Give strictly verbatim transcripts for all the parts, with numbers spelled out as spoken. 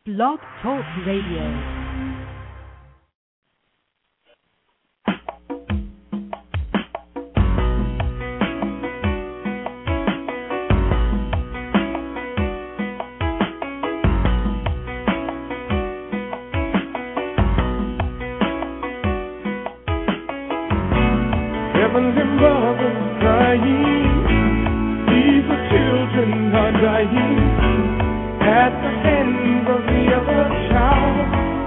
Blog Talk Radio. Heavenly Mother crying, these are children are dying at the hands of the other child.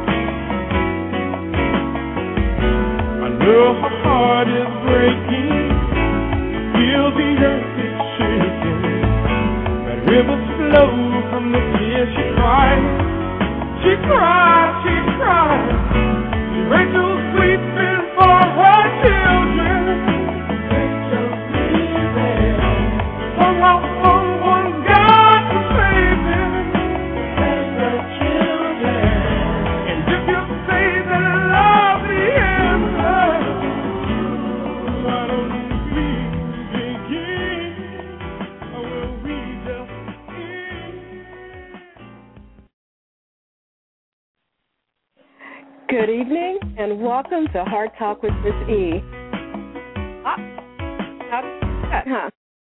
I know her heart is breaking, feel the earth is shaking, that rivers flow from the tears she cries. She cries, she cries, Rachel's weeping for her children. Good evening and welcome to Heart Talk with Miss E. Ah, not huh?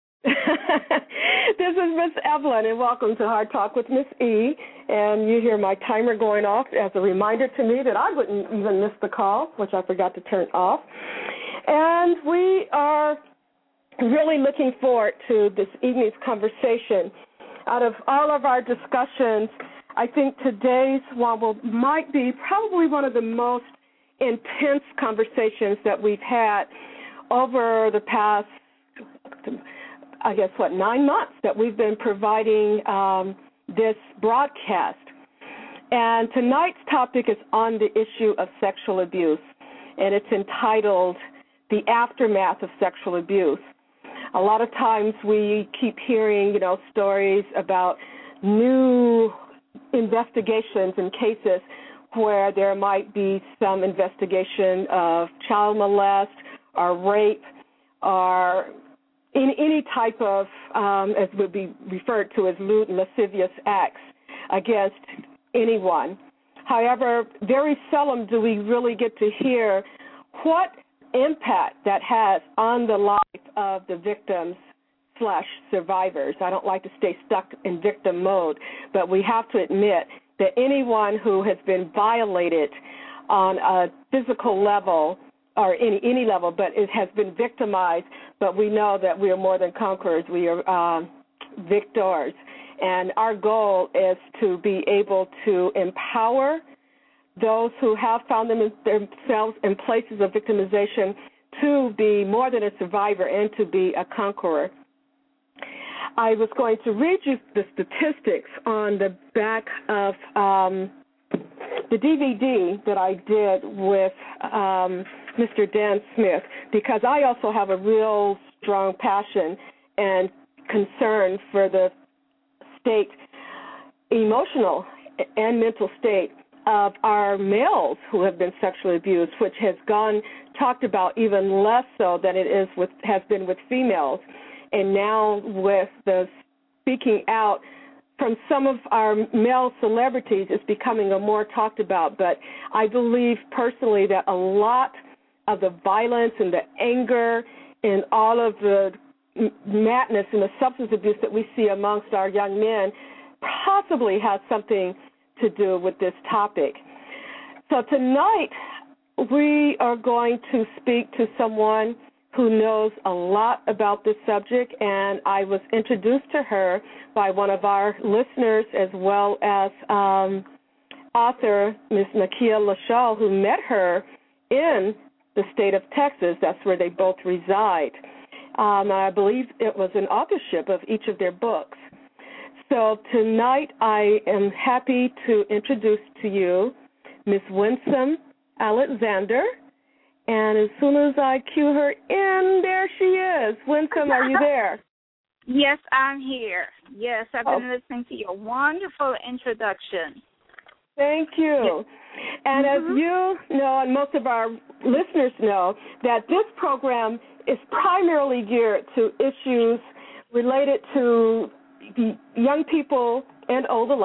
This is Miss Evelyn and welcome to Heart Talk with Miss E. And you hear my timer going off as a reminder to me that I wouldn't even miss the call, which I forgot to turn off. And we are really looking forward to this evening's conversation. Out of all of our discussions, I think today's one will, might be probably one of the most intense conversations that we've had over the past, I guess, what, nine months that we've been providing um, this broadcast. And tonight's topic is on the issue of sexual abuse, and it's entitled The Aftermath of Sexual Abuse. A lot of times we keep hearing, you know, stories about new investigations and cases where there might be some investigation of child molest or rape or in any type of, um, as would be referred to as lewd and lascivious acts against anyone. However, very seldom do we really get to hear what impact that has on the life of the victims slash survivors. I don't like to stay stuck in victim mode, but we have to admit that anyone who has been violated on a physical level or any any level, but it has been victimized, but we know that we are more than conquerors. We are um, victors. And our goal is to be able to empower those who have found them in, themselves in places of victimization to be more than a survivor and to be a conqueror. I was going to read you the statistics on the back of um, the D V D that I did with um, Mister Dan Smith, because I also have a real strong passion and concern for the state, emotional and mental state of our males who have been sexually abused, which has gone talked about even less so than it is with has been with females. And now with the speaking out from some of our male celebrities, it's becoming a more talked about. But I believe personally that a lot of the violence and the anger and all of the madness and the substance abuse that we see amongst our young men possibly has something to do with this topic. So tonight we are going to speak to someone who knows a lot about this subject, and I was introduced to her by one of our listeners as well as um, author Miz Nakia Lashall, who met her in the state of Texas. That's where they both reside. Um, I believe it was an authorship of each of their books. So tonight I am happy to introduce to you Miz Winsome Alexander. And as soon as I cue her in, there she is. Winsome, are you there? Yes, I'm here. Yes, I've been oh. listening to your wonderful introduction. Thank you. Yes. And mm-hmm. as you know, and most of our listeners know, that this program is primarily geared to issues related to the young people and old alike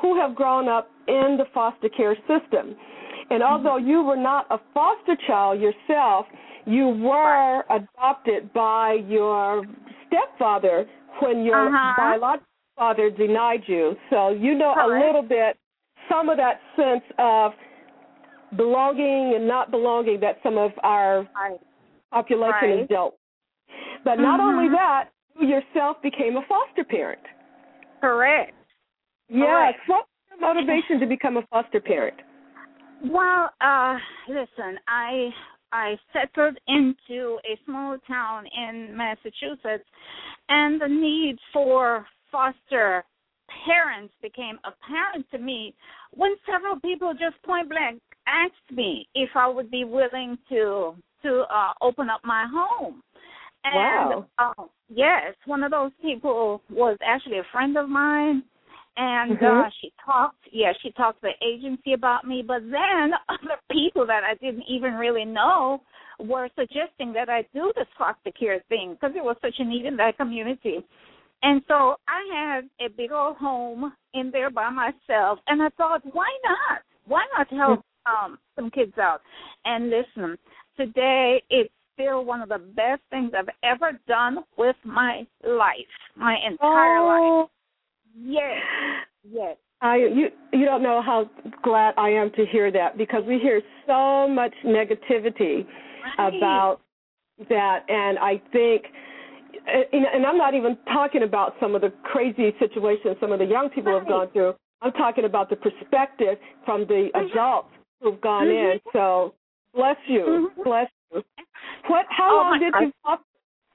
who have grown up in the foster care system. And although you were not a foster child yourself, you were adopted by your stepfather when your Uh-huh. biological father denied you. So you know Correct. a little bit, some of that sense of belonging and not belonging that some of our Right. population Right. is dealt with. But not Mhm. only that, you yourself became a foster parent. Correct. Yes. Correct. What was your motivation to become a foster parent? Well, uh, listen, I I settled into a small town in Massachusetts, and the need for foster parents became apparent to me when several people just point blank asked me if I would be willing to to uh, open up my home. And Wow. uh, yes, one of those people was actually a friend of mine. And Mhm. uh, she talked, yeah, she talked to the agency about me, but then other people that I didn't even really know were suggesting that I do this foster care thing because there was such a need in that community. And so I had a big old home in there by myself, and I thought, why not? Why not help um, some kids out? And listen, today it's still one of the best things I've ever done with my life, my entire oh. life. Yes, yes. I you you don't know how glad I am to hear that, because we hear so much negativity Right. about that, and I think, and and I'm not even talking about some of the crazy situations some of the young people have Right. gone through. I'm talking about the perspective from the Mhm. adults who've gone Mhm. in. So bless you, Mhm. bless you. What? How Oh, long my did God. you foster?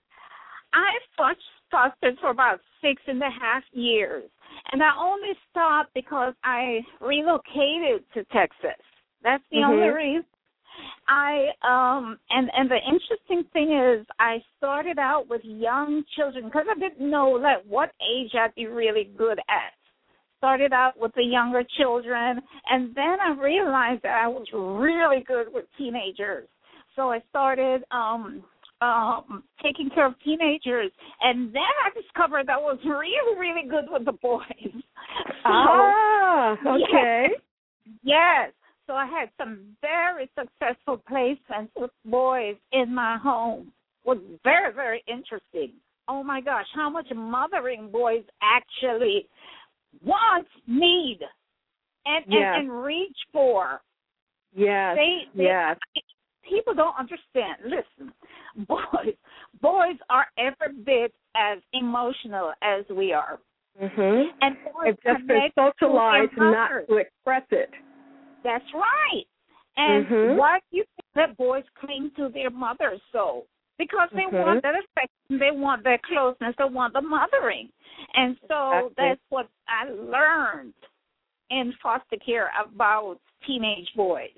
I fostered for about six and a half years, and I only stopped because I relocated to Texas. That's the Mhm. only reason. I um and and the interesting thing is I started out with young children because I didn't know like what age I'd be really good at. Started out with the younger children, and then I realized that I was really good with teenagers. So I started um um taking care of teenagers, and then I discovered that I was really, really good with the boys. So, Ah, okay. Yes. Yes. So I had some very successful placements with boys in my home. It was very, very interesting. Oh, my gosh, how much mothering boys actually want, need, and, Yes. and, and reach for. Yes. They, they, yes. People don't understand. Listen, boys, boys are every bit as emotional as we are. Mhm. And boys It's just been connect to their socialized not mothers. to express it. That's right. And Mhm. why do you think that boys cling to their mothers so? Because they Mhm. want that affection, they want that closeness, they want the mothering. And so Exactly. that's what I learned in foster care about teenage boys.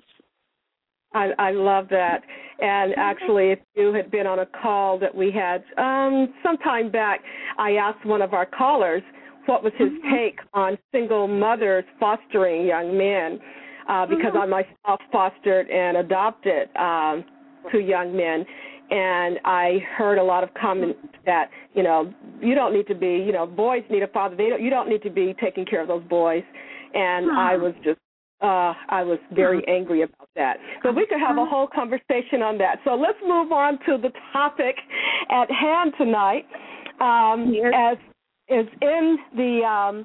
I, I love that. And actually, if you had been on a call that we had um, some time back, I asked one of our callers what was his Mhm. take on single mothers fostering young men, uh, because Mhm. I myself fostered and adopted um, two young men. And I heard a lot of comments that, you know, you don't need to be, you know, boys need a father. They don't, you don't need to be taking care of those boys. And Hmm. I was just, uh, I was very angry about that. So we could have a whole conversation on that. So let's move on to the topic at hand tonight. Um, Yes. As is in the um,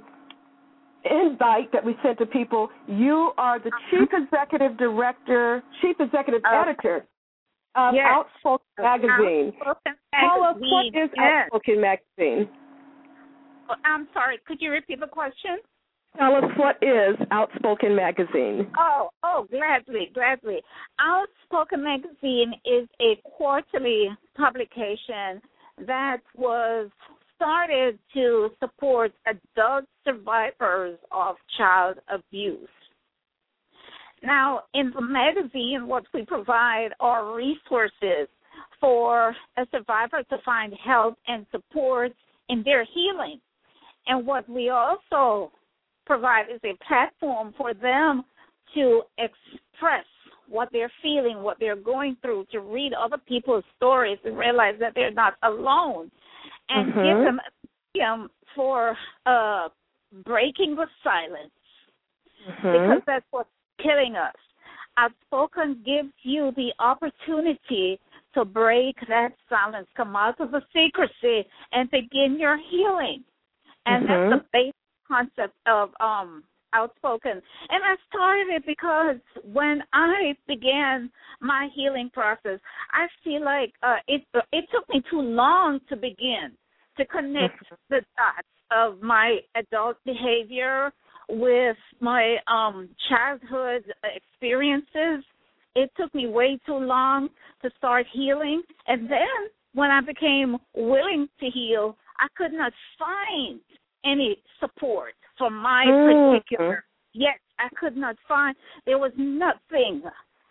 invite that we sent to people, you are the Chief Executive Director, Chief Executive Uh, Editor of yes. Outspoken Magazine. Outspoken Tell us, what Magazine, is yes. Outspoken Magazine? I'm sorry, could you repeat the question? Tell us, what is Outspoken Magazine? Oh, oh, gladly, gladly. Outspoken Magazine is a quarterly publication that was started to support adult survivors of child abuse. Now, in the magazine, what we provide are resources for a survivor to find help and support in their healing. And what we also provide is a platform for them to express what they're feeling, what they're going through, to read other people's stories and realize that they're not alone, and Mhm. give them a medium for uh, breaking the silence because that's what's killing us. Outspoken gives you the opportunity to break that silence, come out of the secrecy, and begin your healing. And mm-hmm. that's the basic concept of um, Outspoken. And I started it because when I began my healing process, I feel like uh, it it took me too long to begin to connect the dots of my adult behavior with my um, childhood experiences. It took me way too long to start healing. And then when I became willing to heal, I could not find any support for my mm-hmm. particular. Yes, I could not find. There was nothing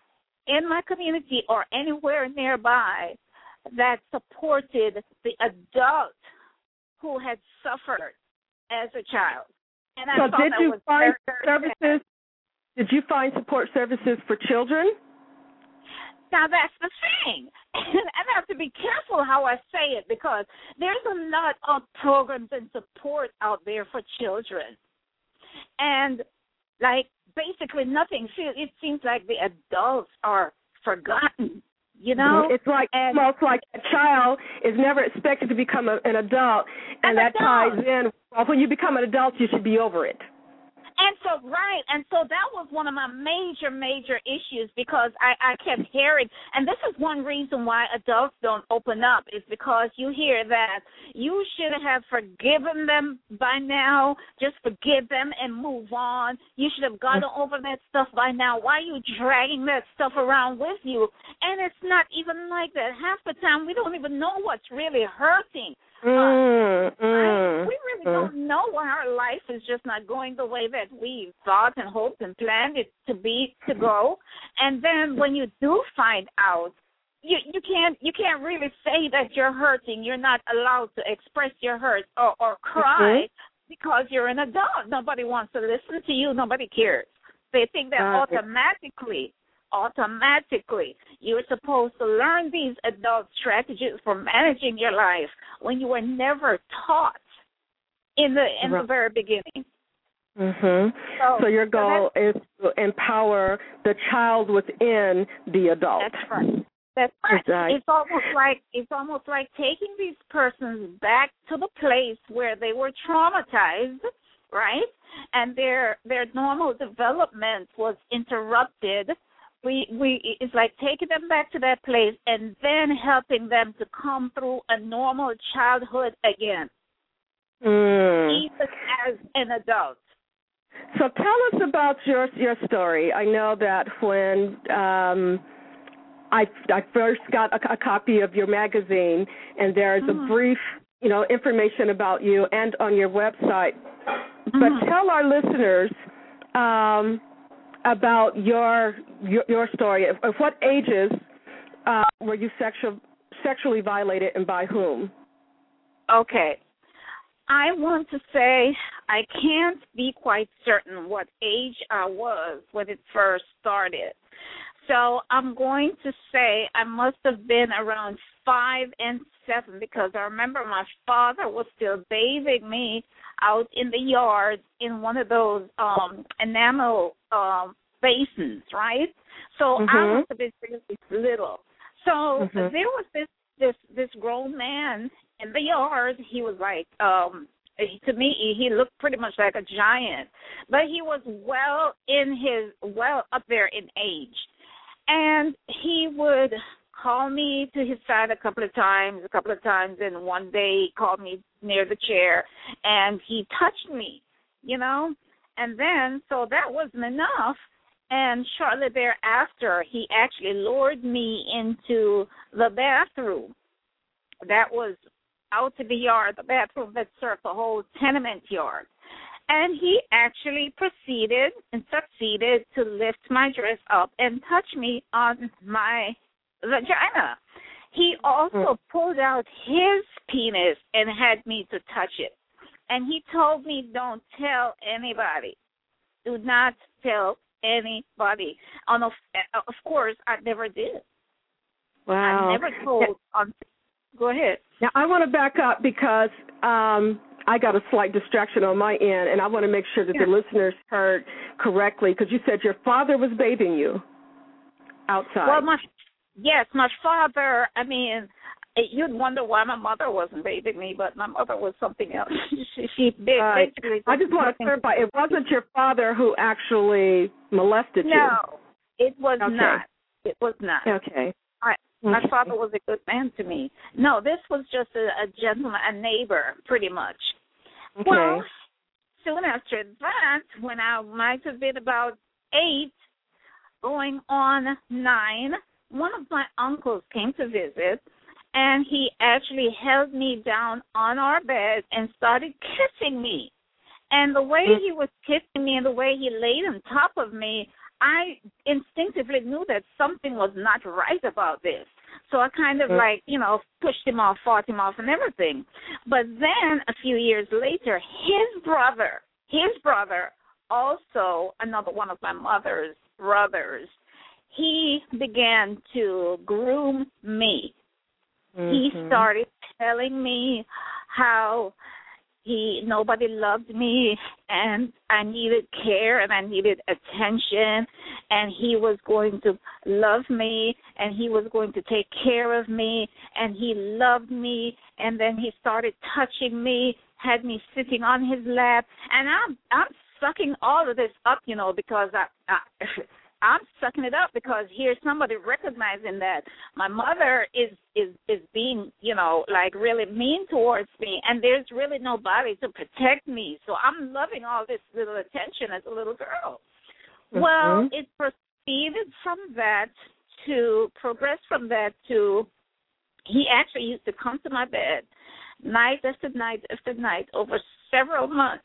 in my community or anywhere nearby that supported the adult who had suffered as a child. And I so thought did that you was find very, very services? Sad. Did you find support services for children? Now, that's the thing. And I have to be careful how I say it because there's a lot of programs and support out there for children. And, like, basically nothing. It seems like the adults are forgotten, you know? It's like and, almost like a child is never expected to become a, an adult, and an that adult. ties in. Well, when you become an adult, you should be over it. And so, right, and so that was one of my major, major issues because I, I kept hearing, and this is one reason why adults don't open up, is because you hear that you should have forgiven them by now, just forgive them and move on. You should have gotten over that stuff by now. Why are you dragging that stuff around with you? And it's not even like that. Half the time, we don't even know what's really hurting. Mm, uh, mm, we really mm. don't know why our life is just not going the way that we thought and hoped and planned it to be to go. And then when you do find out, you you can't you can't really say that you're hurting. You're not allowed to express your hurt or, or cry mm-hmm. because you're an adult. Nobody wants to listen to you. Nobody cares. They think that uh, automatically. Automatically, you're supposed to learn these adult strategies for managing your life when you were never taught in the in right. the very beginning. Mm-hmm. So, so your goal so is to empower the child within the adult. That's right. That's right. Right. It's almost like it's almost like taking these persons back to the place where they were traumatized, right? And their their normal development was interrupted. We we it's like taking them back to that place and then helping them to come through a normal childhood again, mm. even as an adult. So tell us about your your story. I know that when um, I I first got a, a copy of your magazine, and there's mm-hmm. a brief you know information about you and on your website. Mm-hmm. But tell our listeners. Um, about your, your your story. Of, of what ages uh, were you sexual, sexually violated and by whom? Okay. I want to say I can't be quite certain what age I was when it first started. So I'm going to say I must have been around five and seven because I remember my father was still bathing me out in the yard in one of those um, enamel um, basins, right? So mm-hmm. I must have been really little. So mm-hmm. there was this, this this grown man in the yard. He was like, um, to me, he looked pretty much like a giant, but he was well in his, well up there in age. And he would call me to his side a couple of times, a couple of times, and one day he called me near the chair, and he touched me, you know. And then, so that wasn't enough, and shortly thereafter, he actually lured me into the bathroom. That was out to the yard, the bathroom that served the whole tenement yard. And he actually proceeded and succeeded to lift my dress up and touch me on my vagina. He also pulled out his penis and had me to touch it. And he told me, don't tell anybody. Do not tell anybody. And of, of course, I never did. Wow. I never told. On, go ahead. Now, I want to back up because um, I got a slight distraction on my end, and I want to make sure that yeah. the listeners heard correctly, because you said your father was bathing you outside. Well, my yes, my father. I mean, you'd wonder why my mother wasn't bathing me, but my mother was something else. she, she basically. Uh, I just want to clarify: it wasn't your father who actually molested you. No, it was okay. not. It was not. Okay. I, my okay. father was a good man to me. No, this was just a, a gentleman, a neighbor, pretty much. Okay. Well, soon after that, when I might have been about eight, going on nine, one of my uncles came to visit, and he actually held me down on our bed and started kissing me. And the way he was kissing me and the way he laid on top of me, I instinctively knew that something was not right about this. So I kind of like, you know, pushed him off, fought him off and everything. But then a few years later, his brother, his brother, also another one of my mother's brothers, he began to groom me. Mm-hmm. He started telling me how he nobody loved me and I needed care and I needed attention, and he was going to love me and he was going to take care of me, and he loved me. And then he started touching me, had me sitting on his lap, and I'm I'm sucking all of this up, you know, because I, I I'm sucking it up because here's somebody recognizing that my mother is, is, is being, you know, like really mean towards me, and there's really nobody to protect me. So I'm loving all this little attention as a little girl. Mm-hmm. Well, it proceeded from that to progress from that to he actually used to come to my bed night after night after night over several months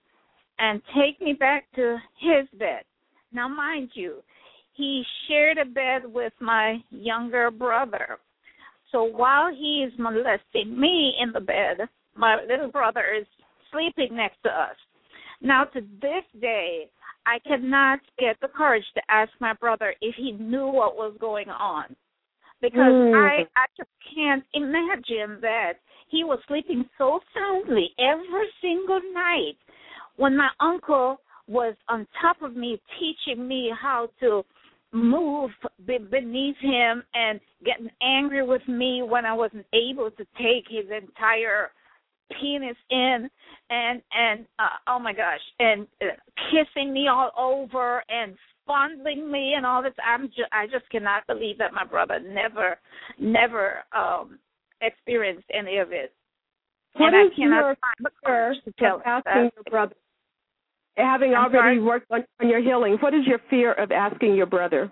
and take me back to his bed. Now, mind you, he shared a bed with my younger brother. So while he is molesting me in the bed, my little brother is sleeping next to us. Now, to this day, I cannot get the courage to ask my brother if he knew what was going on, because mm. I, I just can't imagine that he was sleeping so soundly every single night when my uncle was on top of me, teaching me how to move be- beneath him and getting angry with me when I wasn't able to take his entire penis in, and, and uh, oh, my gosh, and uh, kissing me all over and fondling me and all this. I'm ju- I just cannot believe that my brother never, never um, experienced any of it. What and is I cannot your find the courage to tell asking your brother? Having I'm already sorry? worked on, on your healing, what is your fear of asking your brother?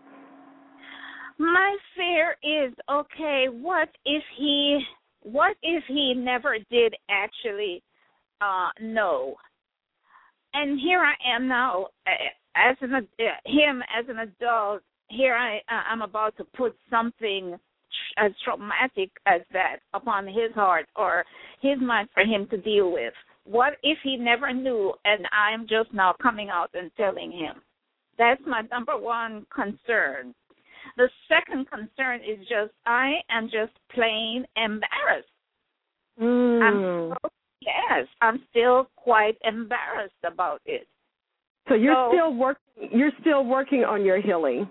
My fear is, okay, what if he, what if he never did actually uh, know? And here I am now, as an him as an adult. Here I I'm about to put something as traumatic as that upon his heart or his mind for him to deal with. What if he never knew and I'm just now coming out and telling him? That's my number one concern. The second concern is just I am just plain embarrassed. Mm. I'm so, yes, I'm still quite embarrassed about it. So you're so, still working. You're still working on your healing.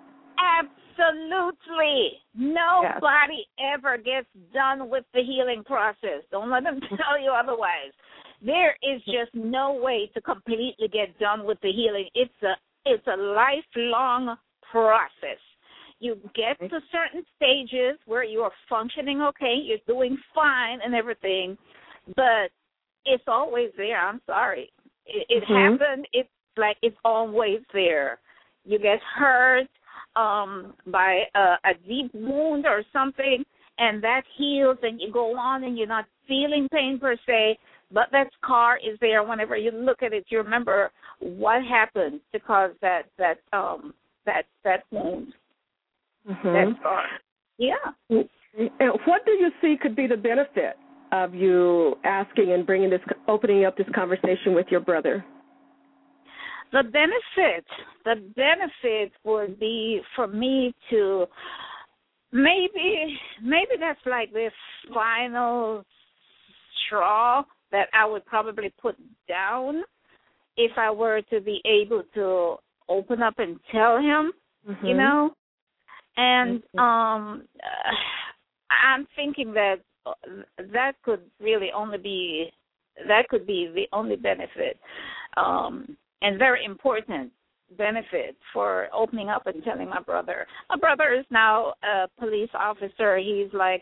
Absolutely. Nobody yes. ever gets done with the healing process. Don't let them tell you otherwise. There is just no way to completely get done with the healing. It's a it's a lifelong process. You get to certain stages where you are functioning okay, you're doing fine and everything, but it's always there. I'm sorry. It, it mm-hmm. happened. It's like it's always there. You get hurt um, by a, a deep wound or something, and that heals, and you go on, and you're not feeling pain per se, but that scar is there. Whenever you look at it, you remember what happened to cause that that um, that that wound, mm-hmm. that scar. Yeah. And what do you see could be the benefit of you asking and bringing this, opening up this conversation with your brother? The benefit, the benefit would be for me to maybe, maybe that's like the final straw that I would probably put down if I were to be able to open up and tell him, mm-hmm. you know. And mm-hmm. um, uh, I'm thinking that that could really only be, that could be the only benefit, um, and very important benefit for opening up and telling my brother. My brother is now a police officer. He's like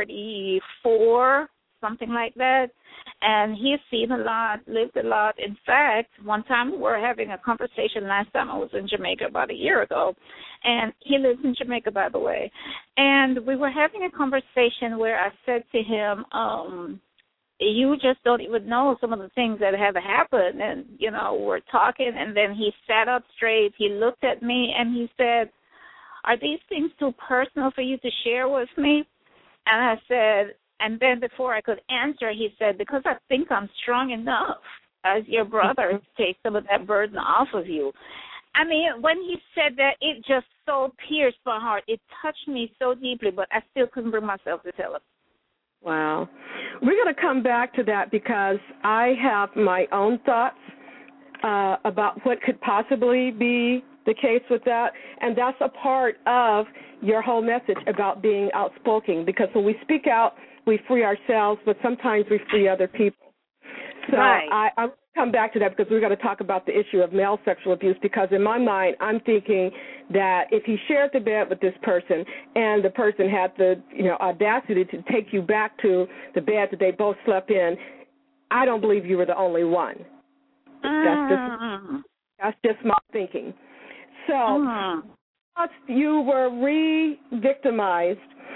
forty-four, something like that. And he's seen a lot, lived a lot. In fact, one time we were having a conversation last time I was in Jamaica about a year ago. And he lives in Jamaica, by the way. And we were having a conversation where I said to him, um, you just don't even know some of the things that have happened. And, you know, we're talking, and then he sat up straight. He looked at me, and he said, are these things too personal for you to share with me? And I said, and then before I could answer, he said, because I think I'm strong enough as your brother to take some of that burden off of you. I mean, when he said that, it just so pierced my heart. It touched me so deeply, but I still couldn't bring myself to tell him. Wow. We're going to come back to that because I have my own thoughts uh, about what could possibly be the case with that, and that's a part of your whole message about being outspoken, because when we speak out, we free ourselves, but sometimes we free other people. So right. I, I'll come back to that because we're going to talk about the issue of male sexual abuse, because in my mind, I'm thinking that if he shared the bed with this person and the person had the you know audacity to take you back to the bed that they both slept in, I don't believe you were the only one. That's just, that's just my thinking. So uh-huh. you were re-victimized,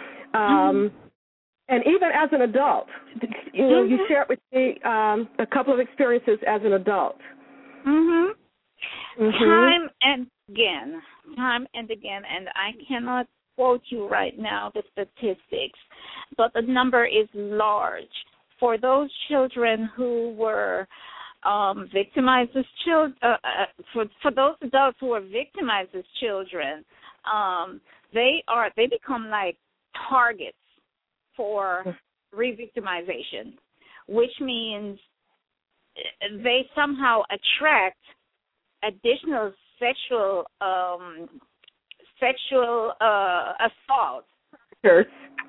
um, mm-hmm. and even as an adult, you know, mm-hmm. you shared with me um, a couple of experiences as an adult. Mm-hmm. Mm-hmm. Time and again, time and again, and I cannot quote you right now the statistics, but the number is large. For those children who were um, victimized as children, uh, uh, for for those adults who were victimized as children, um, they are they become like targets for re-victimization, which means they somehow attract additional sexual um, sexual uh, assault. Sure.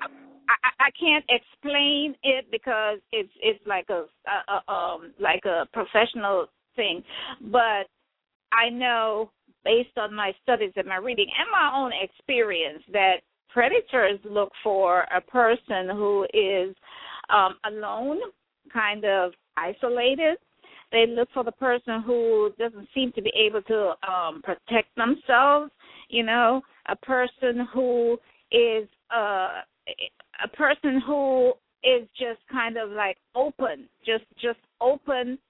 I, I can't explain it because it's it's like a, a, a um like a professional thing, but I know based on my studies and my reading and my own experience that predators look for a person who is um, alone, kind of isolated. They look for the person who doesn't seem to be able to um, protect themselves, you know, a person who is uh, a person who is just kind of like open, just just open,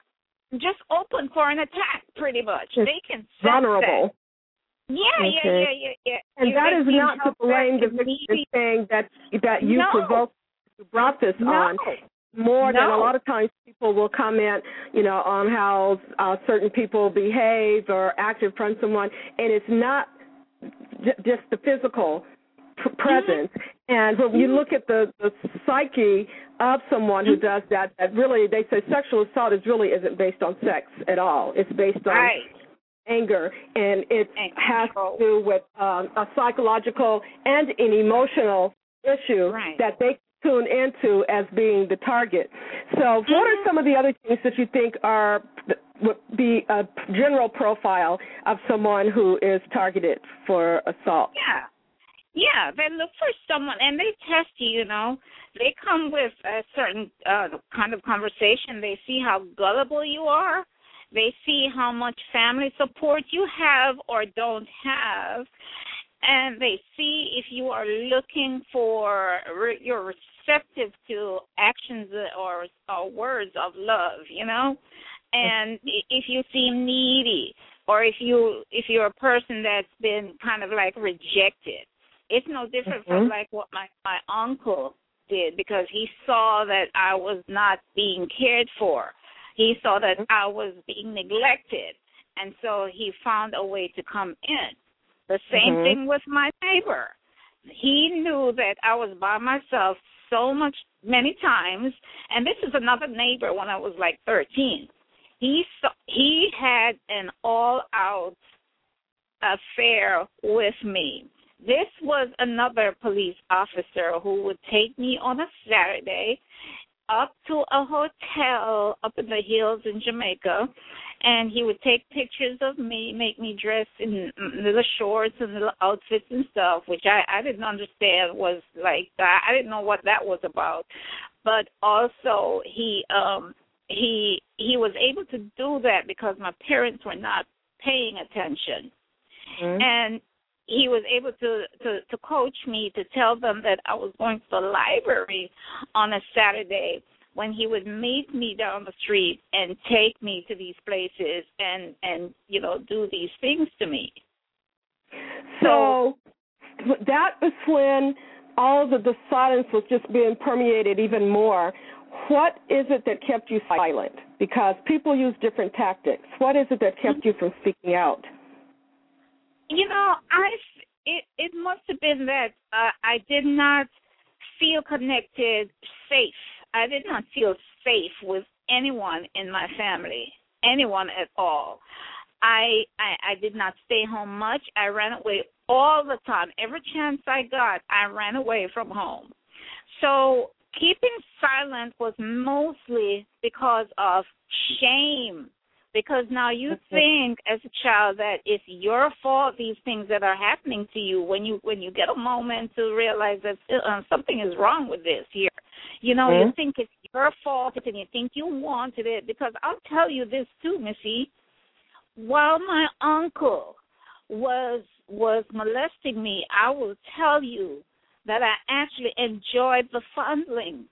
just open for an attack, pretty much. Just they can sense vulnerable. That. Yeah, okay. yeah, yeah, yeah, yeah. And you that is not to blame the victim, saying that that you no. provoked, you brought this no. on. More no. than a lot of times people will comment, you know, on how uh, certain people behave or act in front of someone, and it's not j- just the physical p- presence. Mm-hmm. And when you look at the, the psyche of someone who does that, that really, they say sexual assault is really isn't based on sex at all. It's based on right. anger, and it has to do with um, a psychological and an emotional issue right. that they tune into as being the target. So mm-hmm. what are some of the other things that you think are would be a general profile of someone who is targeted for assault? Yeah. Yeah, they look for someone, and they test you, you know. They come with a certain uh, kind of conversation. They see how gullible you are. They see how much family support you have or don't have. And they see if you are looking for, you're receptive to actions or, or words of love, you know. And if you seem needy, or if, you, if you're a person that's been kind of like rejected. It's no different mm-hmm. from like what my, my uncle did, because he saw that I was not being cared for. He saw that I was being neglected, and so he found a way to come in. The same mm-hmm. thing with my neighbor. He knew that I was by myself so much, many times, and this is another neighbor when I was like thirteen. He saw, he had an all-out affair with me. This was another police officer who would take me on a Saturday up to a hotel up in the hills in Jamaica, and he would take pictures of me, make me dress in little shorts and little outfits and stuff, which I, I didn't understand was like that. I didn't know what that was about. But also he um he he was able to do that because my parents were not paying attention. Mm-hmm. And he was able to, to, to coach me to tell them that I was going to the library on a Saturday when he would meet me down the street and take me to these places and, and you know, do these things to me. So, so that was when all of the silence was just being permeated even more. What is it that kept you silent? Because people use different tactics. What is it that kept you from speaking out? You know, I it it must have been that uh, I did not feel connected, safe. I did not feel safe with anyone in my family, anyone at all. I, I I did not stay home much. I ran away all the time. Every chance I got, I ran away from home. So keeping silent was mostly because of shame. Because now you think as a child that it's your fault, these things that are happening to you, when you when you get a moment to realize that uh, something is wrong with this here. You know, mm-hmm. you think it's your fault and you think you wanted it. Because I'll tell you this too, Missy. While my uncle was was molesting me, I will tell you that I actually enjoyed the fondling.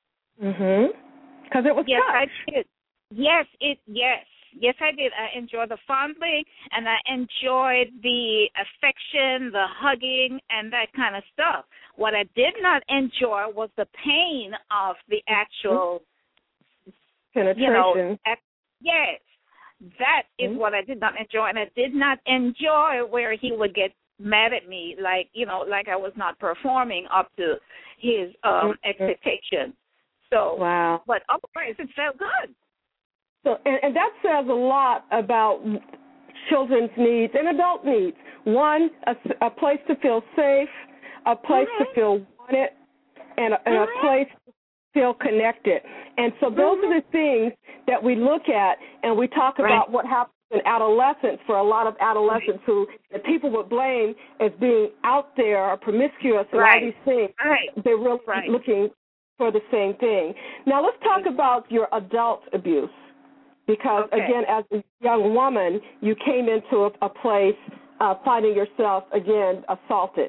Mhm. Because it was yes, tough. I did. Yes, it yes. Yes, I did. I enjoyed the fondling, and I enjoyed the affection, the hugging, and that kind of stuff. What I did not enjoy was the pain of the actual penetration. You know, at, yes, that is mm-hmm. what I did not enjoy, and I did not enjoy where he would get mad at me, like you know, like I was not performing up to his um, mm-hmm. expectation. So, wow. But otherwise, it felt good. So, and, and that says a lot about children's needs and adult needs. One, a, a place to feel safe, a place mm-hmm. to feel wanted, and a, and mm-hmm. a place to feel connected. And so those mm-hmm. are the things that we look at, and we talk right. about what happens in adolescence for a lot of adolescents who that people would blame as being out there or promiscuous and right. all these things. Right. They're really right. looking for the same thing. Now let's talk about your adult abuse. Because, okay. again, as a young woman, you came into a, a place uh, finding yourself, again, assaulted.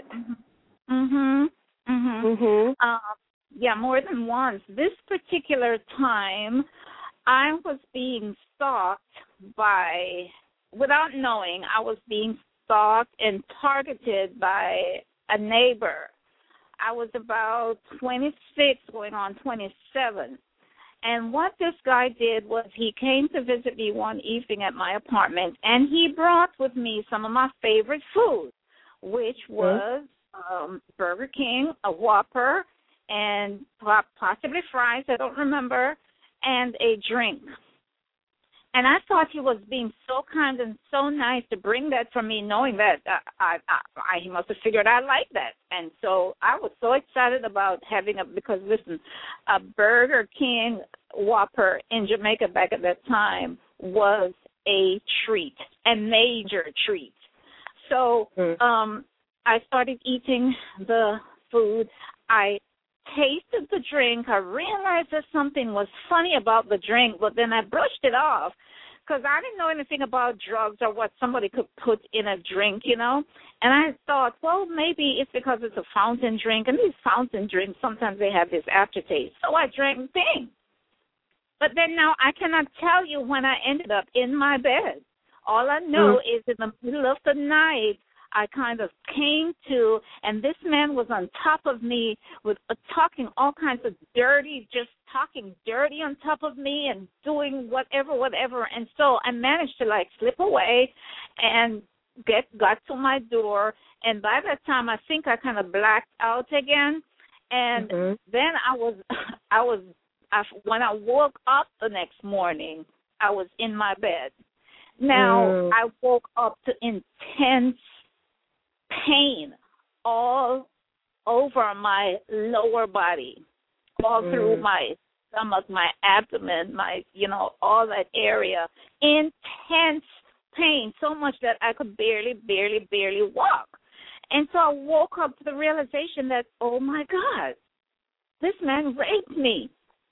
Mm-hmm. Mm-hmm. Mm-hmm. Uh, yeah, more than once. This particular time, I was being stalked by, without knowing, I was being stalked and targeted by a neighbor. I was about twenty-six, going on twenty-seven. And what this guy did was he came to visit me one evening at my apartment, and he brought with me some of my favorite food, which was um, Burger King, a Whopper, and possibly fries, I don't remember, and a drink. And I thought he was being so kind and so nice to bring that for me, knowing that uh, I, I, I, he must have figured I liked that. And so I was so excited about having a, because, listen, a Burger King Whopper in Jamaica back at that time was a treat, a major treat. So um, I started eating the food. I tasted the drink. I realized that something was funny about the drink, but then I brushed it off because I didn't know anything about drugs or what somebody could put in a drink, you know. And I thought, well, maybe it's because it's a fountain drink, and these fountain drinks, sometimes they have this aftertaste. So I drank the thing. But then now I cannot tell you when I ended up in my bed. All I know mm. is in the middle of the night, I kind of came to, and this man was on top of me with uh, talking all kinds of dirty, just talking dirty on top of me and doing whatever, whatever. And so I managed to, like, slip away and get got to my door. And by that time, I think I kind of blacked out again. And mm-hmm. then I was, I was, I, when I woke up the next morning, I was in my bed. Now, mm. I woke up to intense pain all over my lower body, all mm. through my stomach, my abdomen, my, you know, all that area. Intense pain, so much that I could barely, barely, barely walk. And so I woke up to the realization that, oh, my God, this man raped me.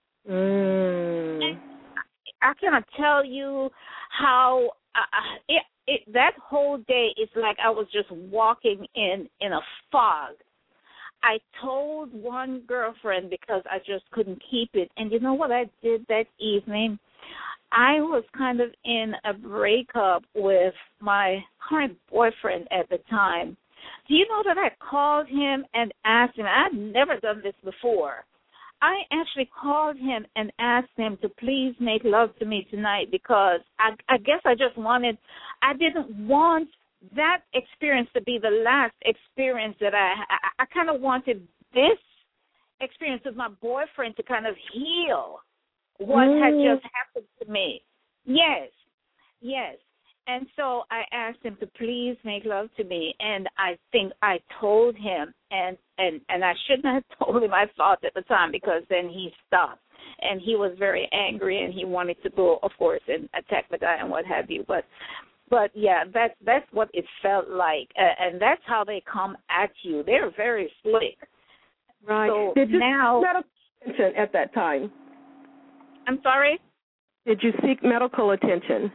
Mm. And I cannot tell you how uh, it, it, that whole day is like I was just walking in, in a fog. I told one girlfriend because I just couldn't keep it. And you know what I did that evening? I was kind of in a breakup with my current boyfriend at the time. Do you know that I called him and asked him? I'd never done this before. I actually called him and asked him to please make love to me tonight because I, I guess I just wanted, I didn't want that experience to be the last experience that I, I, I kind of wanted this experience with my boyfriend to kind of heal what mm. had just happened to me. Yes, yes. And so I asked him to please make love to me, and I think I told him, and, and, and I shouldn't have told him I thought at the time because then he stopped, and he was very angry, and he wanted to go, of course, and attack the guy and what have you. But, but yeah, that's, that's what it felt like, uh, and that's how they come at you. They're very slick. Right. So Did you now, seek medical attention at that time? I'm sorry? Did you seek medical attention?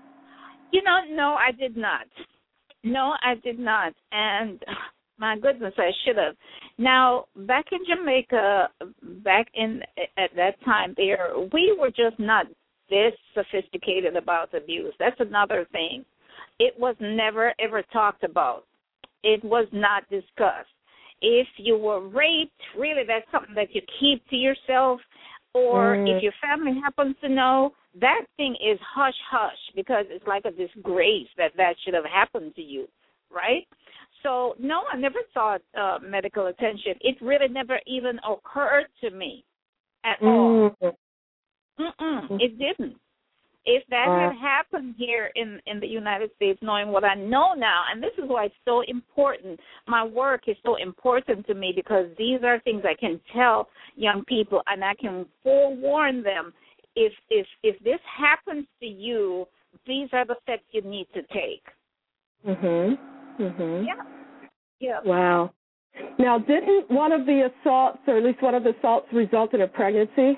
You know, no, I did not. No, I did not. And my goodness, I should have. Now, back in Jamaica, back in at that time there, we were just not this sophisticated about abuse. That's another thing. It was never, ever talked about. It was not discussed. If you were raped, really that's something that you keep to yourself, or mm. if your family happens to know, that thing is hush-hush because it's like a disgrace that that should have happened to you, right? So, no, I never thought uh, medical attention. It really never even occurred to me at all. Mm. Mm-mm, it didn't. If that uh. had happened here in, in the United States, knowing what I know now, and this is why it's so important, my work is so important to me because these are things I can tell young people and I can forewarn them. If if if this happens to you, these are the steps you need to take. Mhm. Mhm. Yeah. Yeah. Wow. Now, didn't one of the assaults, or at least one of the assaults, result in a pregnancy?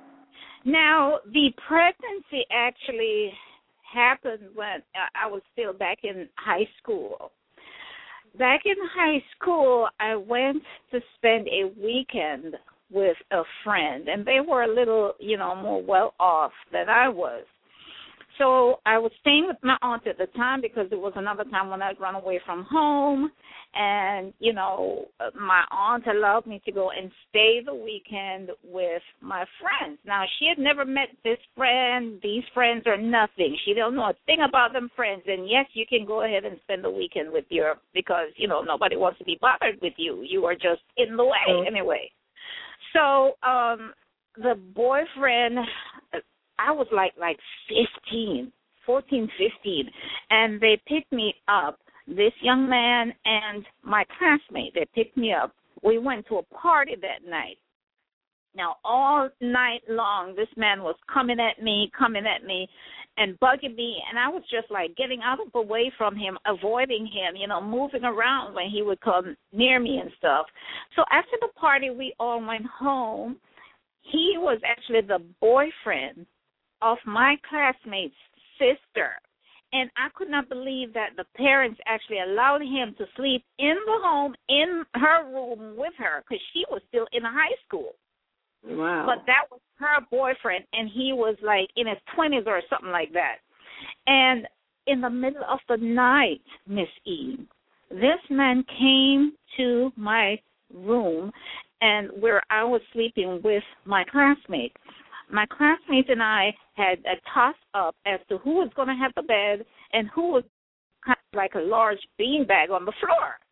Now, the pregnancy actually happened when I was still back in high school. Back in high school, I went to spend a weekend with a friend, and they were a little, you know, more well-off than I was. So I was staying with my aunt at the time because it was another time when I'd run away from home, and, you know, my aunt allowed me to go and stay the weekend with my friends. Now, she had never met this friend, these friends, or nothing. She don't know a thing about them friends, and yes, you can go ahead and spend the weekend with your, because, you know, nobody wants to be bothered with you. You are just in the way mm-hmm. anyway. So um, the boyfriend, I was like like fifteen, fourteen, fifteen, and they picked me up, this young man and my classmate. They picked me up. We went to a party that night. Now, all night long, this man was coming at me, coming at me, and bugging me, and I was just like getting out of the way from him, avoiding him, you know, moving around when he would come near me and stuff. So after the party, we all went home. He was actually the boyfriend of my classmate's sister, and I could not believe that the parents actually allowed him to sleep in the home, in her room with her, because she was still in high school. Wow. But that was her boyfriend, and he was like in his twenties or something like that. And in the middle of the night, Miss E, this man came to my room, and where I was sleeping with my classmate. My classmates and I had a toss-up as to who was going to have the bed and who was kind of like a large beanbag on the floor.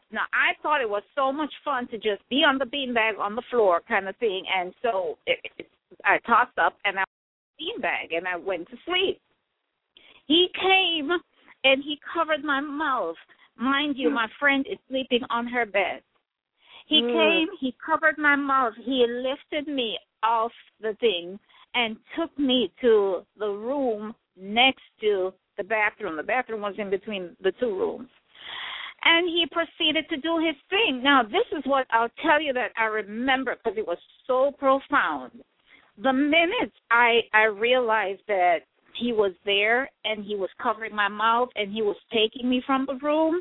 Now, I thought it was so much fun to just be on the beanbag on the floor kind of thing, and so it, it, I tossed up and I beanbag and I went to sleep. He came and he covered my mouth. Mind you, my friend is sleeping on her bed. He mm. came, he covered my mouth, he lifted me off the thing and took me to the room next to the bathroom. The bathroom was in between the two rooms. And he proceeded to do his thing. Now, this is what I'll tell you that I remember because it was so profound. The minute I I realized that he was there and he was covering my mouth and he was taking me from the room,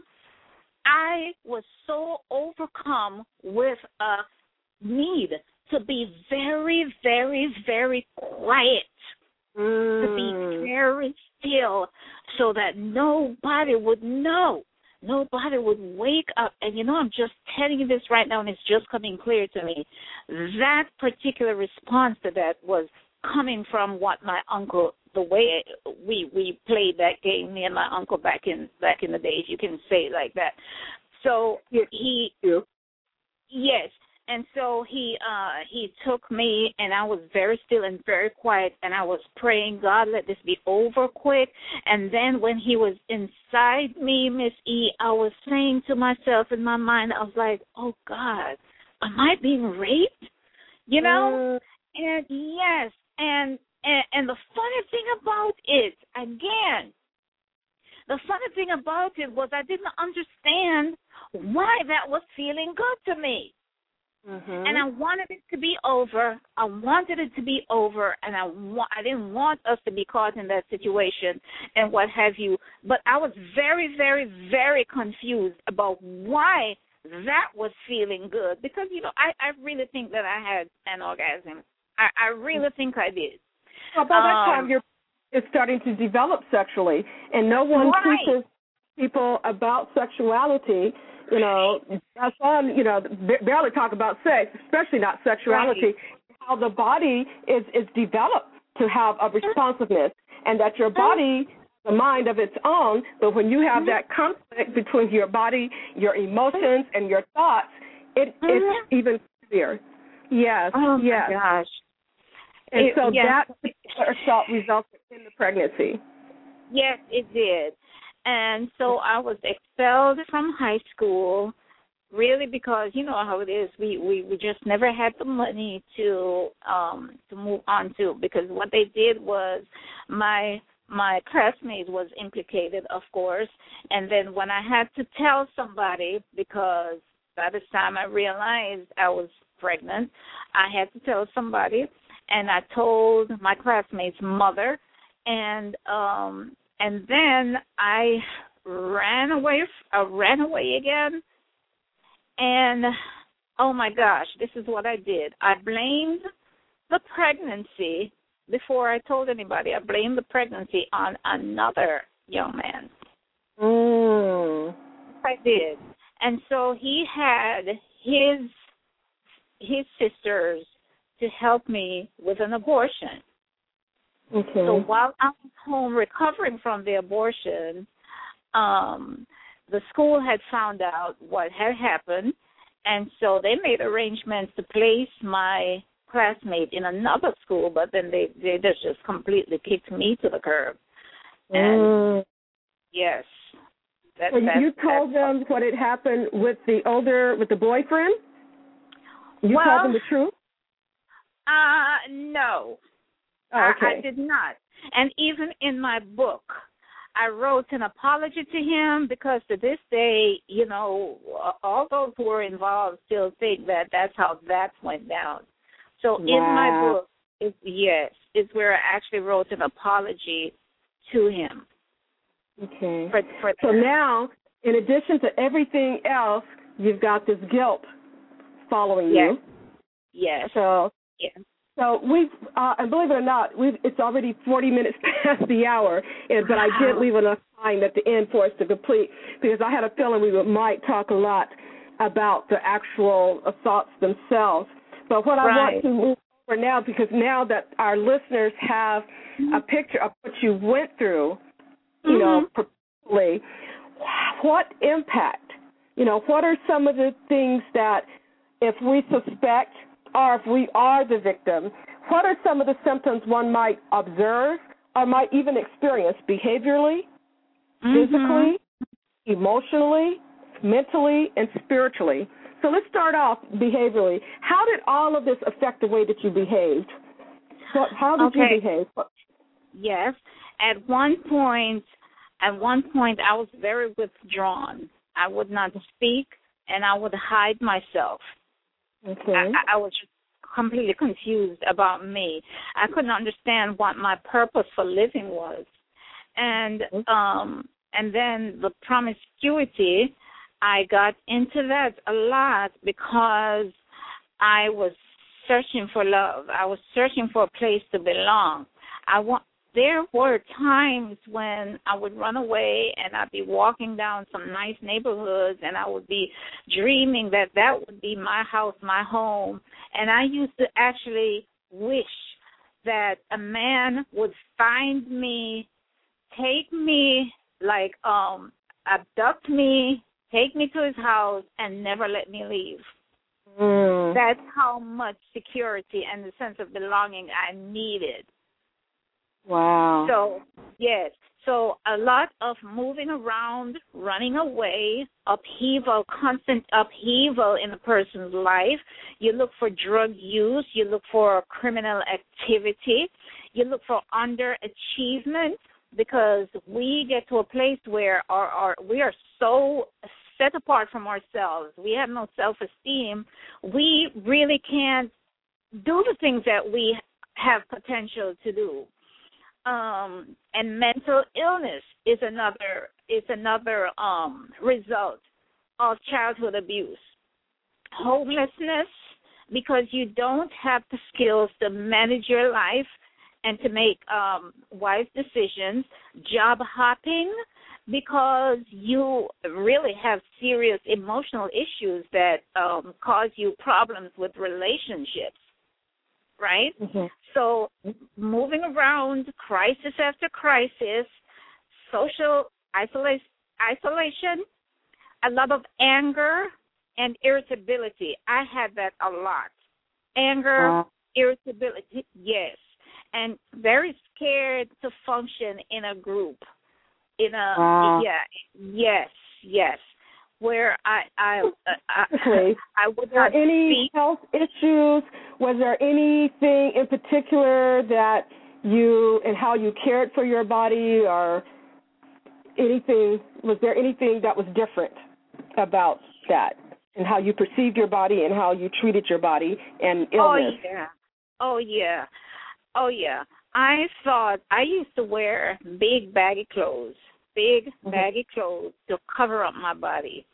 I was so overcome with a need to be very, very, very quiet, mm. to be very still so that nobody would know. Nobody would wake up. And, you know, I'm just telling you this right now, and it's just coming clear to me. That particular response to that was coming from what my uncle, the way we we played that game, me and my uncle back in back in the days, you can say it like that. So he, yes, and so he uh, he took me, and I was very still and very quiet, and I was praying, God, let this be over quick. And then when he was inside me, Miss E, I was saying to myself in my mind, I was like, oh, God, am I being raped? You know? Uh, and yes, and, and and the funny thing about it, again, the funny thing about it was I didn't understand why that was feeling good to me. Mm-hmm. And I wanted it to be over. I wanted it to be over, and I, wa- I didn't want us to be caught in that situation and what have you. But I was very, very, very confused about why that was feeling good because, you know, I, I really think that I had an orgasm. I, I really think I did. Well, by that um, time, you're it's starting to develop sexually, and no one right. teaches people about sexuality. You know, that's on, you know, barely talk about sex, especially not sexuality, right. how the body is, is developed to have a responsiveness, and that your body, the mind of its own, but when you have that conflict between your body, your emotions, and your thoughts, it, it's even clearer. Yes, oh yes. my gosh. And it, so yes. that particular assault resulted in the pregnancy. Yes, it did. And so I was expelled from high school, really because, you know how it is, we, we, we just never had the money to um, to move on to, because what they did was my my classmate was implicated, of course, and then when I had to tell somebody, because by the time I realized I was pregnant, I had to tell somebody, and I told my classmate's mother, and um And then I ran away. I ran away again, and oh my gosh, this is what I did. I blamed the pregnancy before I told anybody. I blamed the pregnancy on another young man. Mm. I did, and so he had his his sisters to help me with an abortion. Okay. So while I was home recovering from the abortion, um, the school had found out what had happened, and so they made arrangements to place my classmate in another school, but then they, they just completely kicked me to the curb. And, mm. yes. That, so that, you told them what had happened with the older, with the boyfriend? You well, told them the truth? Uh, no. Oh, okay. I, I did not. And even in my book, I wrote an apology to him because to this day, you know, all those who were involved still think that that's how that went down. So wow. in my book, it, yes, is where I actually wrote an apology to him. Okay. For, for so now, in addition to everything else, you've got this guilt following yes. you. Yes. So, yes. So we've, uh, and believe it or not, we've, it's already forty minutes past the hour, and, but I did leave enough time at the end for us to complete, because I had a feeling we would, might talk a lot about the actual thoughts themselves. But what I right. want to move over now, because now that our listeners have mm-hmm. a picture of what you went through, you mm-hmm. know, personally, what impact You know, what are some of the things that if we suspect or if we are the victim, what are some of the symptoms one might observe or might even experience behaviorally, mm-hmm. physically, emotionally, mentally, and spiritually? So let's start off behaviorally. How did all of this affect the way that you behaved? So how did okay. you behave? Yes. At one point, at one point, I was very withdrawn. I would not speak, and I would hide myself. Okay. I, I was just completely confused about me. I couldn't understand what my purpose for living was. And um, and then the promiscuity, I got into that a lot because I was searching for love. I was searching for a place to belong. I want. There were times when I would run away and I'd be walking down some nice neighborhoods and I would be dreaming that that would be my house, my home. And I used to actually wish that a man would find me, take me, like um, abduct me, take me to his house, and never let me leave. Mm. That's how much security and the sense of belonging I needed. Wow. So, yes. So a lot of moving around, running away, upheaval, constant upheaval in a person's life. You look for drug use. You look for criminal activity. You look for underachievement because we get to a place where our, our we are so set apart from ourselves. We have no self-esteem. We really can't do the things that we have potential to do. Um, and mental illness is another is another um, result of childhood abuse. Homelessness, because you don't have the skills to manage your life and to make um, wise decisions. Job hopping, because you really have serious emotional issues that um, cause you problems with relationships. Right? Mm-hmm. So moving around, crisis after crisis, social isola- isolation, a lot of anger and irritability. I had that a lot. Anger, wow. Irritability, yes. And very scared to function in a group. In a, wow. yeah, yes, yes. Where I I I, I would not speak. Any health issues? Was there anything in particular that you and how you cared for your body, or anything? Was there anything that was different about that, and how you perceived your body and how you treated your body and illness? Oh yeah, oh yeah, oh yeah. I thought I used to wear big baggy clothes. Big baggy clothes to cover up my body.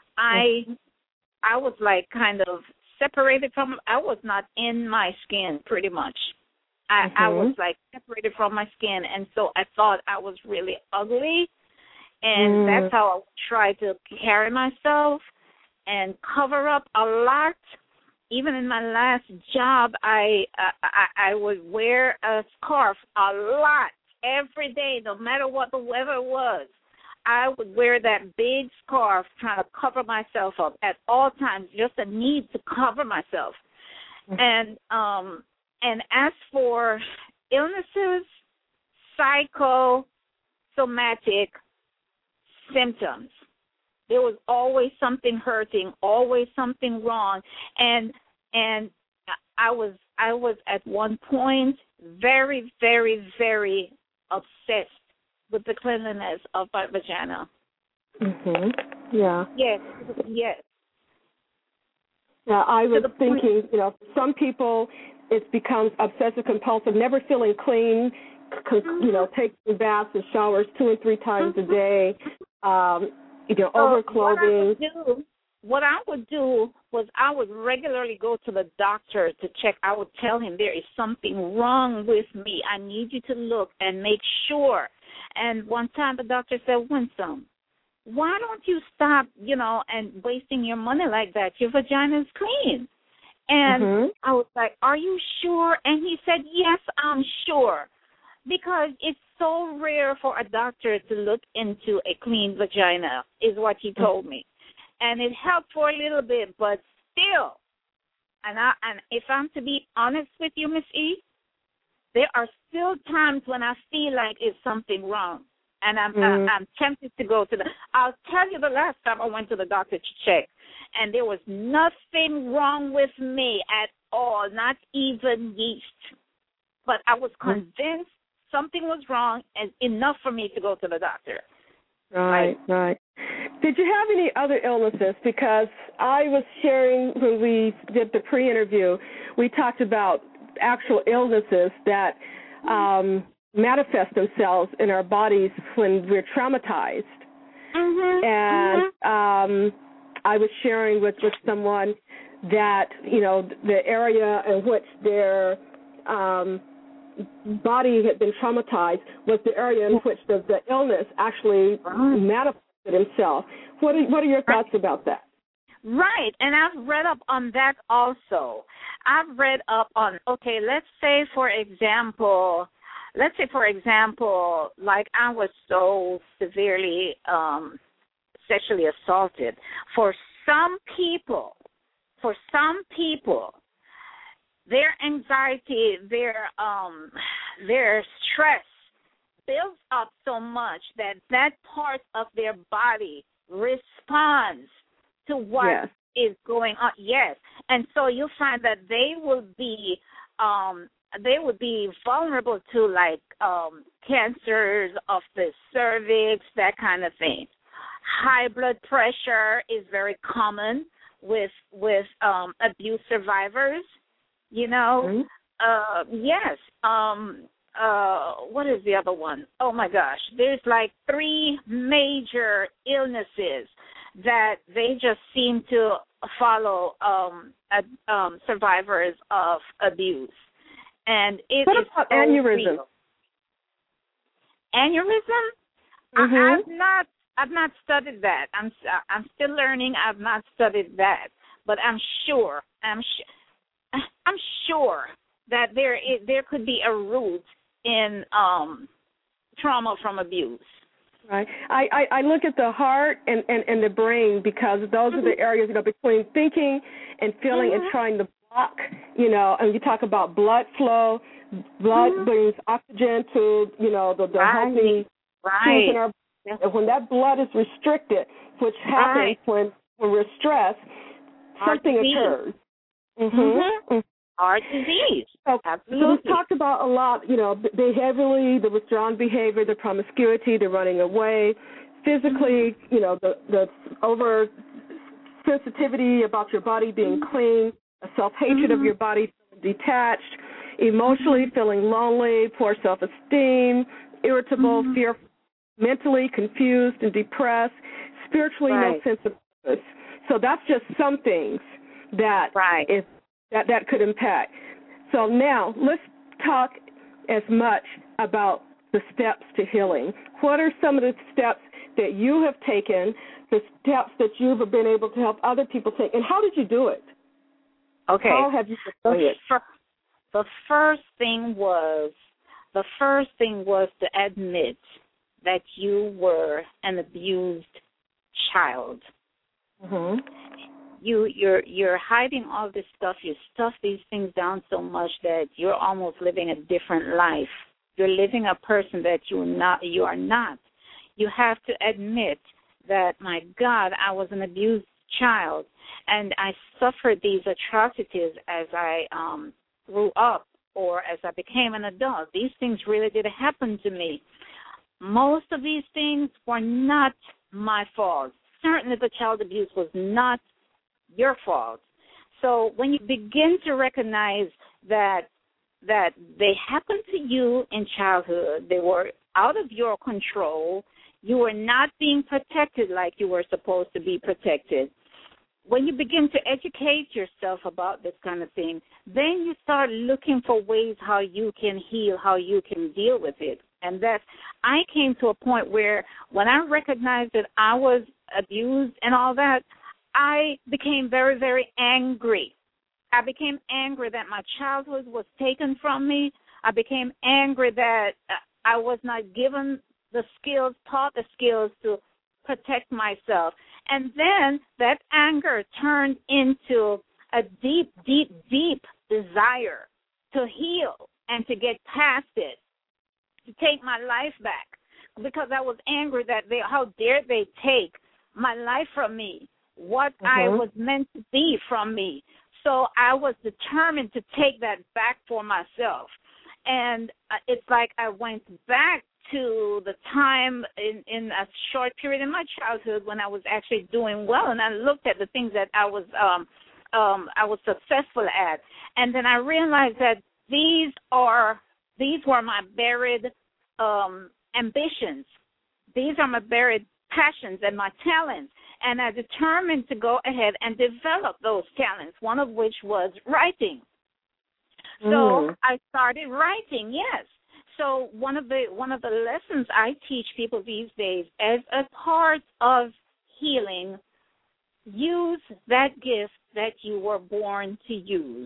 I I was like kind of separated from, I was not in my skin pretty much. I, mm-hmm. I was like separated from my skin, and so I thought I was really ugly, and mm. that's how I would try to carry myself and cover up a lot. Even in my last job, I uh, I, I would wear a scarf a lot. Every day, no matter what the weather was, I would wear that big scarf trying to cover myself up at all times, just a need to cover myself. Mm-hmm. And um, and as for illnesses, psychosomatic symptoms, there was always something hurting, always something wrong, and and I was I was at one point very, very, very obsessed with the cleanliness of my vagina. Mhm. Yeah. Yes. Yes. Yeah, I was thinking, you know, some people it becomes obsessive compulsive, never feeling clean, mm-hmm. you know, taking baths and showers two and three times mm-hmm. a day, um, you know, so overclothing. What I would do, what I would do was I would regularly go to the doctor to check. I would tell him there is something wrong with me. I need you to look and make sure. And one time the doctor said, Winsome, why don't you stop, you know, and wasting your money like that? Your vagina is clean. And mm-hmm. I was like, are you sure? And he said, yes, I'm sure. Because it's so rare for a doctor to look into a clean vagina, is what he told me. and it helped for a little bit, but still, and I, and if I'm to be honest with you, Miss E, there are still times when I feel like it's something wrong, and I'm mm-hmm. I, I'm tempted to go to the. I'll tell you the last time I went to the doctor to check, and there was nothing wrong with me at all, not even yeast. But I was convinced mm-hmm. something was wrong, and enough for me to go to the doctor. Right, right, right. Did you have any other illnesses? Because I was sharing when we did the pre-interview, we talked about actual illnesses that um, manifest themselves in our bodies when we're traumatized. Mm-hmm. And um, I was sharing with, with someone that, you know, the area in which their um, body had been traumatized was the area in which the, the illness actually manifested itself. What are, what are your thoughts about that? Right, and I've read up on that also. I've read up on, okay, let's say, for example, let's say, for example, like I was so severely um, sexually assaulted. For some people, for some people, their anxiety, their um, their stress builds up so much that that part of their body responds to what yes. is going on. Yes, and so you find that they will be um, they would be vulnerable to like um, cancers of the cervix, that kind of thing. High blood pressure is very common with with um, abuse survivors. You know, mm-hmm. uh, yes. Um, uh, what is the other one? Oh my gosh, there's like three major illnesses that they just seem to follow um, uh, um, survivors of abuse, and it what is about so aneurysm? Real. Aneurysm? Mm-hmm. I, I've not, I've not studied that. I'm, I'm still learning. I've not studied that, but I'm sure, I'm sure, I'm sure that there is, there could be a root in um, trauma from abuse. Right. I, I, I look at the heart and, and, and the brain because those mm-hmm. are the areas, you know, between thinking and feeling mm-hmm. and trying to block, you know, and you talk about blood flow. Blood mm-hmm. brings oxygen to, you know, the, the right. healthy right. things in our yes. And when that blood is restricted, which happens right. when, when we're stressed, heart something disease. occurs. Mm-hmm. Mm-hmm. Heart disease. So, Absolutely. so we've talked about a lot, you know, behaviorally, the withdrawn behavior, the promiscuity, the running away, physically, mm-hmm. you know, the, the over sensitivity about your body being mm-hmm. clean, a self-hatred mm-hmm. of your body feeling detached, emotionally mm-hmm. feeling lonely, poor self-esteem, irritable, mm-hmm. fearful, mentally confused and depressed, spiritually right. no sense of purpose. So that's just some things that right. is that that could impact. So now let's talk as much about the steps to healing. What are some of the steps that you have taken, the steps that you've been able to help other people take, and how did you do it? Okay. How have you done it? The first thing was the first thing was to admit that you were an abused child. Mm-hmm. You, you're you're hiding all this stuff. You stuff these things down so much that you're almost living a different life. You're living a person that you not you are not. You have to admit that, my God, I was an abused child, and I suffered these atrocities as I um, grew up or as I became an adult. These things really did happen to me. Most of these things were not my fault. Certainly the child abuse was not your fault. So when you begin to recognize that that they happened to you in childhood, they were out of your control, you were not being protected like you were supposed to be protected. When you begin to educate yourself about this kind of thing, then you start looking for ways how you can heal, how you can deal with it. And that I came to a point where when I recognized that I was abused and all that, I became very, very angry. I became angry that my childhood was taken from me. I became angry that I was not given the skills, taught the skills to protect myself. And then that anger turned into a deep, deep, deep desire to heal and to get past it, to take my life back, because I was angry that they, how dare they take my life from me, what mm-hmm. I was meant to be from me. So I was determined to take that back for myself. And it's like I went back to the time in, in a short period in my childhood when I was actually doing well, and I looked at the things that I was um, um, I was successful at, and then I realized that these are these were my buried um, ambitions. These are my buried passions and my talents, and I determined to go ahead and develop those talents, one of which was writing. So mm. I started writing, yes. So one of the one of the lessons I teach people these days, as a part of healing, use that gift that you were born to use.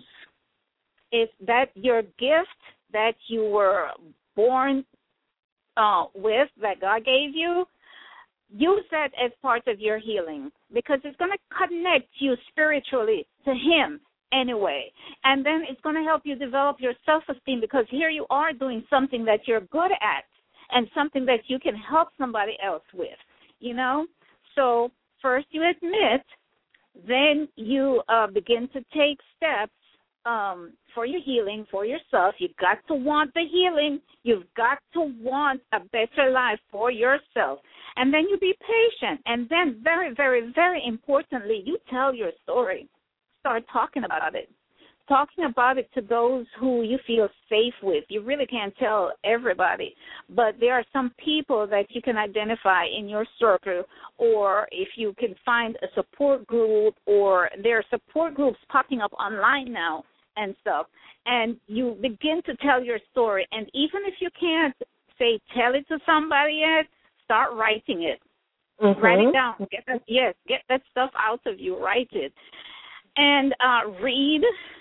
If that your gift that you were born uh, with, that God gave you, use that as part of your healing, because it's going to connect you spiritually to Him anyway. And then it's going to help you develop your self-esteem, because here you are doing something that you're good at and something that you can help somebody else with, you know? So first you admit, then you uh, begin to take steps um, for your healing, for yourself. You've got to want the healing. You've got to want a better life for yourself. And then you be patient. And then very, very, very importantly, you tell your story. Start talking about it. Talking about it to those who you feel safe with. You really can't tell everybody, but there are some people that you can identify in your circle, or if you can find a support group, or there are support groups popping up online now and stuff, and you begin to tell your story. And even if you can't, say, tell it to somebody yet, start writing it. Mm-hmm. Write it down. Get that, yes, get that stuff out of you. Write it. And uh, read,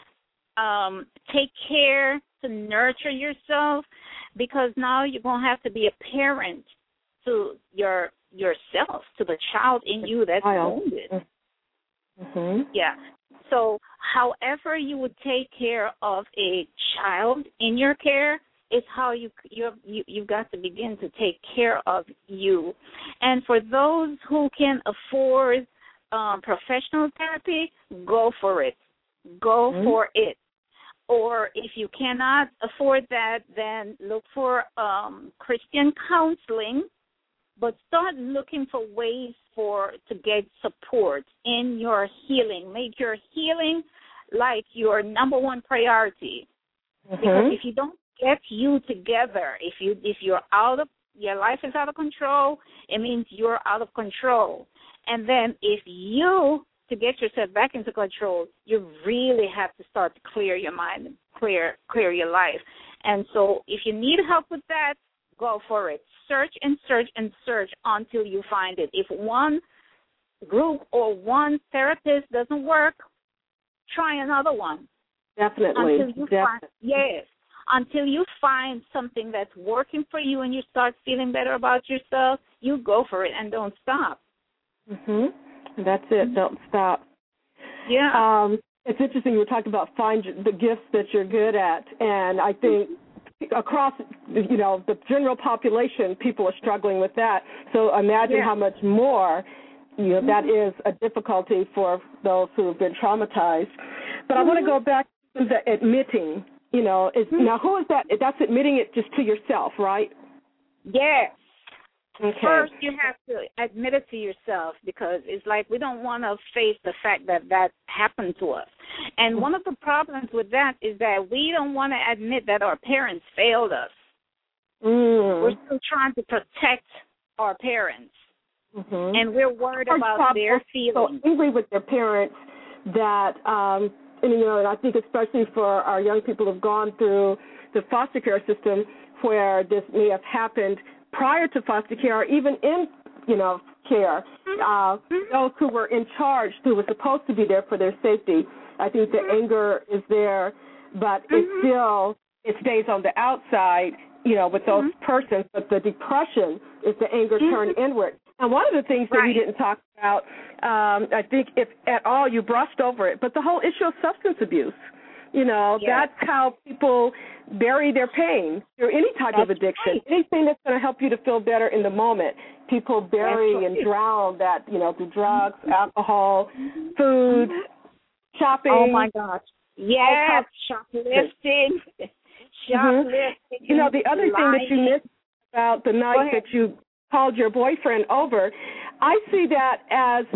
um, take care to nurture yourself, because now you're going to have to be a parent to your yourself, to the child in you that's wounded. Mm-hmm. Yeah. So however you would take care of a child in your care is how you, you, you, you've got to begin to take care of you. And for those who can afford Um, professional therapy, go for it. Go mm-hmm. for it. Or if you cannot afford that, then look for um, Christian counseling, but start looking for ways for to get support in your healing. Make your healing like your number one priority. Mm-hmm. Because if you don't get you together, if you if you're out of your life is out of control, it means you're out of control. And then if you, to get yourself back into control, you really have to start to clear your mind and clear, clear your life. And so if you need help with that, go for it. Search and search and search until you find it. If one group or one therapist doesn't work, try another one. Definitely. Until you Definitely. Find, yes. Until you find something that's working for you and you start feeling better about yourself, you go for it and don't stop. Mhm. That's it. Don't stop. Yeah. Um, it's interesting. You were talking about find the gifts that you're good at, and I think across, you know, the general population, people are struggling with that. So imagine yeah. how much more, you know, mm-hmm. that is a difficulty for those who have been traumatized. But mm-hmm. I want to go back to the admitting. You know, is, mm-hmm. now who is that? That's admitting it just to yourself, right? Yes. Okay. First, you have to admit it to yourself, because it's like we don't want to face the fact that that happened to us. And one of the problems with that is that we don't want to admit that our parents failed us. Mm. We're still trying to protect our parents, mm-hmm. and we're worried about their feelings. So angry with their parents that, um, and, you know, and I think especially for our young people who've gone through the foster care system where this may have happened prior to foster care, or even in, you know, care, uh, those who were in charge, who were supposed to be there for their safety. I think the anger is there, but mm-hmm. it still, it stays on the outside, you know, with those mm-hmm. persons, but the depression is the anger mm-hmm. turned inward. And one of the things right. that we didn't talk about um, I think if at all you brushed over it, but the whole issue of substance abuse. You know, yes. that's how people bury their pain through any type that's of addiction. Right. Anything that's going to help you to feel better in the moment. People bury right. and drown that, you know, through drugs, alcohol, food, mm-hmm. shopping. Oh, my gosh. Yes, shoplifting. Shoplifting. Mm-hmm. You know, the other lying. thing that you missed about the night that you called your boyfriend over, I see that as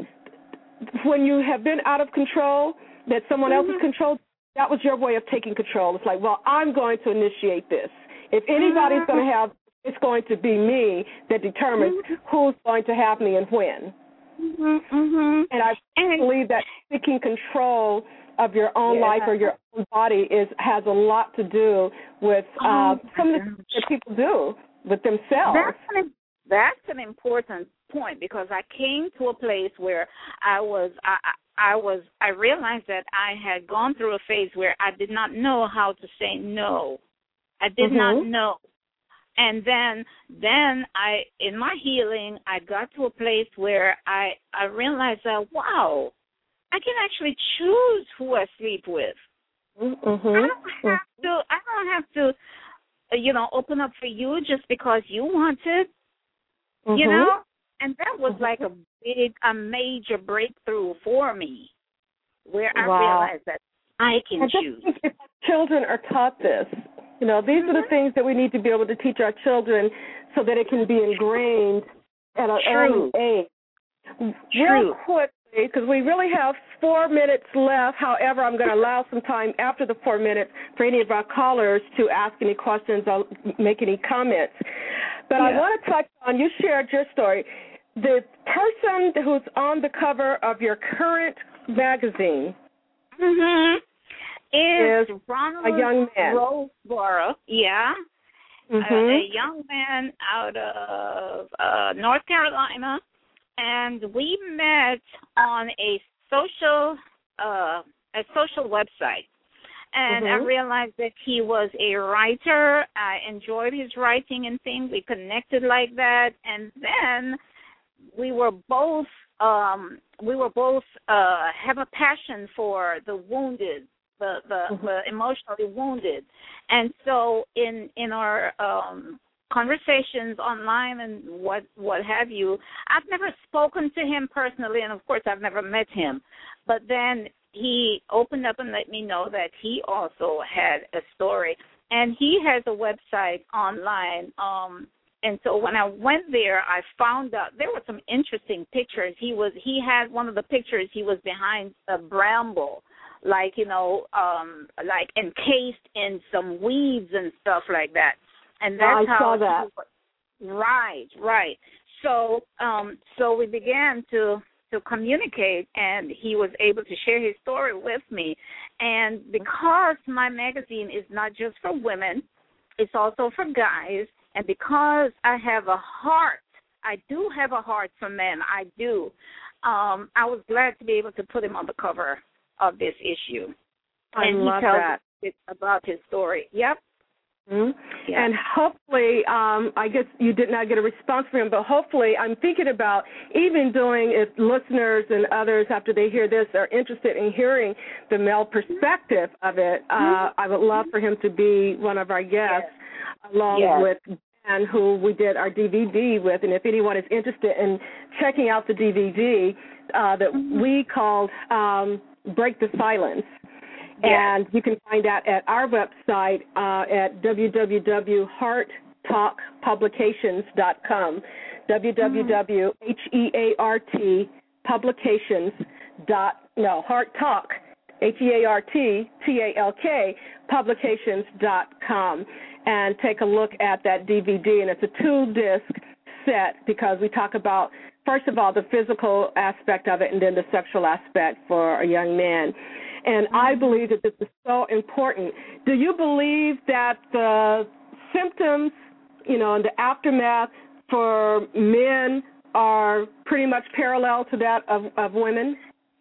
when you have been out of control, that someone mm-hmm. else is controlled. That was your way of taking control. It's like, well, I'm going to initiate this. If anybody's going to have, it's going to be me that determines mm-hmm. who's going to have me and when. Mm-hmm. And I and believe that taking control of your own yeah. life or your own body is has a lot to do with uh, oh, some of the things that people do with themselves. That's an, that's an important point because I came to a place where I was I, I was I realized that I had gone through a phase where I did not know how to say no. I did mm-hmm. not know. And then then I in my healing I got to a place where I, I realized that wow, I can actually choose who I sleep with. Mm-hmm. I don't have to I don't have to you know, open up for you just because you wanted. Mm-hmm. You know? And that was like a big, a major breakthrough for me, where I wow. realized that I can I just choose. think if children are taught this, you know, these mm-hmm. are the things that we need to be able to teach our children so that it can be ingrained at an True. early age. True. Real quickly, because we really have four minutes left. However, I'm going to allow some time after the four minutes for any of our callers to ask any questions or make any comments. But yeah. I want to touch on, you shared your story. The person who's on the cover of your current magazine mm-hmm. is, is Ronald a young man. Roseboro, yeah, mm-hmm. a, a young man out of uh, North Carolina, and we met on a social uh, a social website. And mm-hmm. I realized that he was a writer. I enjoyed his writing and things. We connected like that, and then we were both um, we were both uh, have a passion for the wounded, the the, mm-hmm. the emotionally wounded, and so in in our um, conversations online and what what have you, I've never spoken to him personally, and of course I've never met him, but then he opened up and let me know that he also had a story, and he has a website online. Um, and so when I went there, I found out there were some interesting pictures. He was he had one of the pictures. He was behind a bramble, like you know, um, like encased in some weeds and stuff like that. And that's I how saw that. Was, right, right. So, um, so we began to. to communicate, and he was able to share his story with me. And because my magazine is not just for women, it's also for guys, and because I have a heart, I do have a heart for men, I do, um, I was glad to be able to put him on the cover of this issue. I and love he tells that. us about his story. Yep. Mm-hmm. Yeah. And hopefully, um, I guess you did not get a response from him, but hopefully I'm thinking about even doing, if listeners and others after they hear this are interested in hearing the male perspective of it, uh, mm-hmm. I would love for him to be one of our guests yes. along yes. with Dan, who we did our D V D with. And if anyone is interested in checking out the D V D uh, that mm-hmm. we called um, Break the Silence. And you can find that at our website uh, at w w w dot heart talk publications dot com, w w w dot h e a r t publications dot no Heart Talk H E A R T T A L K publications dot com, and take a look at that D V D. And it's a two-disc set because we talk about, first of all, the physical aspect of it and then the sexual aspect for a young man. And I believe that this is so important. Do you believe that the symptoms, you know, and the aftermath for men are pretty much parallel to that of, of women?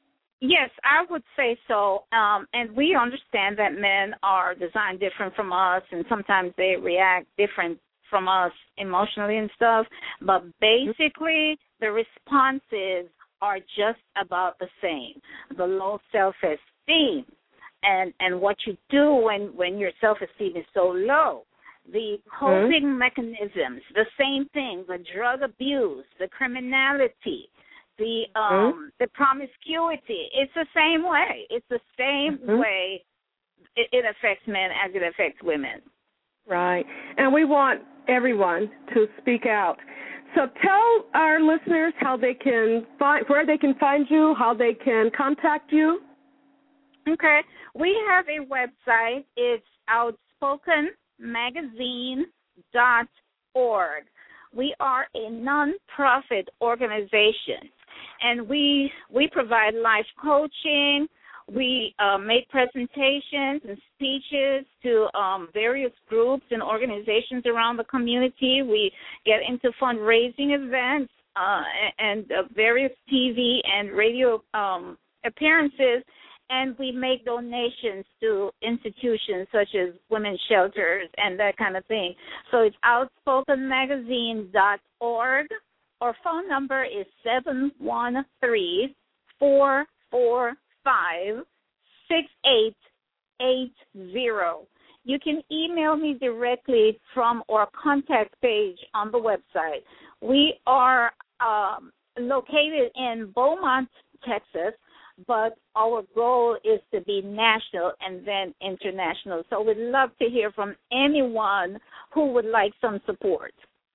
Yes, I would say so. Um, and we understand that men are designed different from us, and sometimes they react different from us emotionally and stuff. But basically, the responses are just about the same. The low self-esteem and, and what you do when, when your self-esteem is so low. The coping mm-hmm. mechanisms, the same thing, the drug abuse, the criminality, the um, mm-hmm. the promiscuity. It's the same way. It's the same mm-hmm. way it, it affects men as it affects women. Right. And we want everyone to speak out. So tell our listeners how they can find, where they can find you, how they can contact you. Okay. We have a website. It's outspoken magazine dot org. We are a nonprofit organization, and we we provide life coaching. We uh, make presentations and speeches to um, various groups and organizations around the community. We get into fundraising events uh, and uh, various T V and radio um, appearances, and we make donations to institutions such as women's shelters and that kind of thing. So it's outspoken magazine dot org. Our phone number is seven one three, four four five, six eight eight zero. You can email me directly from our contact page on the website. We are um, located in Beaumont, Texas, but our goal is to be national and then international. So we'd love to hear from anyone who would like some support.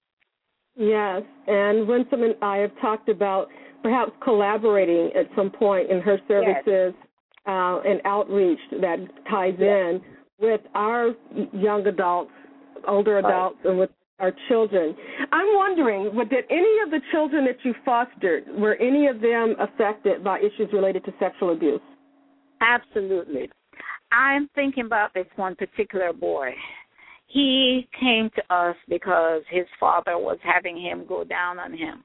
Yes, and Winsome and I have talked about perhaps collaborating at some point in her services yes. uh, and outreach that ties yes. in with our young adults, older adults, right. and with our children. I'm wondering, did any of the children that you fostered, were any of them affected by issues related to sexual abuse? Absolutely. I'm thinking about this one particular boy. He came to us because his father was having him go down on him.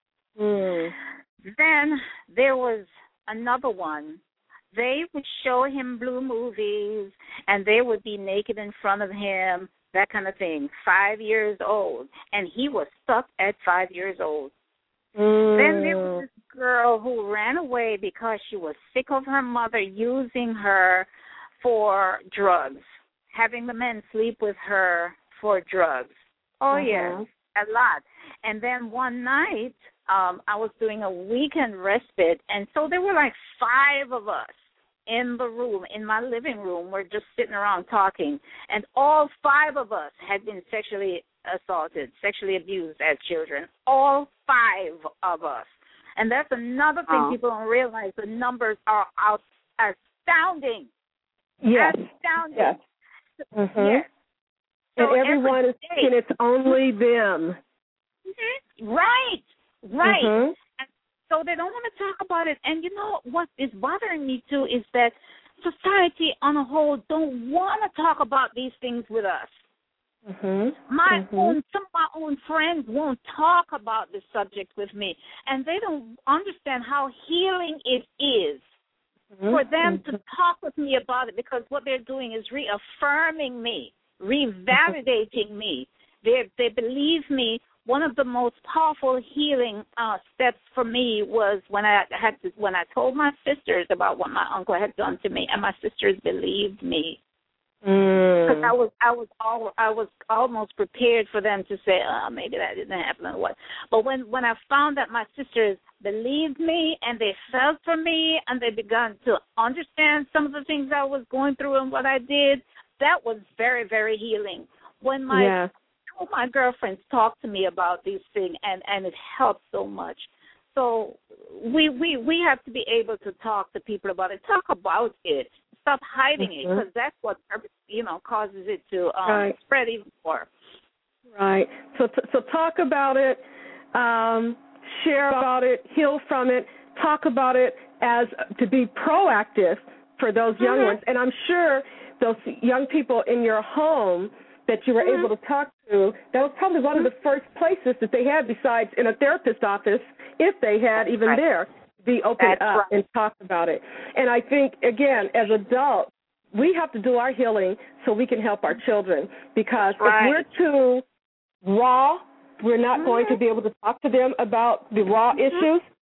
Mm. Then there was another one. They would show him blue movies, and they would be naked in front of him, that kind of thing, five years old. And he was stuck at five years old. Mm. Then there was this girl who ran away because she was sick of her mother using her for drugs, having the men sleep with her for drugs. Oh, uh-huh. yes, a lot. And then one night, um, I was doing a weekend respite, and so there were like five of us in the room, in my living room. We're just sitting around talking, and all five of us had been sexually assaulted, sexually abused as children, all five of us. And that's another thing oh. people don't realize. The numbers are out astounding. Yes. Astounding. Yes. Mm-hmm. Yes. So and everyone is thinking it's only them. Mm-hmm. Right. Right. Mm-hmm. And so they don't want to talk about it. And you know what is bothering me too is that society on a whole don't want to talk about these things with us. Mm-hmm. My mm-hmm. own, some of my own friends won't talk about this subject with me, and they don't understand how healing it is mm-hmm. for them mm-hmm. to talk with me about it, because what they're doing is reaffirming me, revalidating me. They they believe me. One of the most powerful healing uh, steps for me was when I had to, when I told my sisters about what my uncle had done to me, and my sisters believed me. Because mm. I was I was all I was almost prepared for them to say, oh, maybe that didn't happen or what. But when, when I found that my sisters believed me and they felt for me and they began to understand some of the things I was going through and what I did, that was very, very healing. When my yeah. two of my girlfriends talked to me about these things, and, and it helped so much. So we we we have to be able to talk to people about it. Talk about it. Stop hiding mm-hmm. it, because that's what, you know, causes it to um, right. spread even more. Right. So so talk about it, um, share about it, heal from it, talk about it as to be proactive for those young mm-hmm. ones. And I'm sure those young people in your home that you were mm-hmm. able to talk to, that was probably one mm-hmm. of the first places that they had, besides in a therapist's office, if they had even right. there. Be open That's up right. and talk about it. And I think, again, as adults, we have to do our healing so we can help our children, because right. if we're too raw, we're not mm-hmm. going to be able to talk to them about the raw mm-hmm. issues.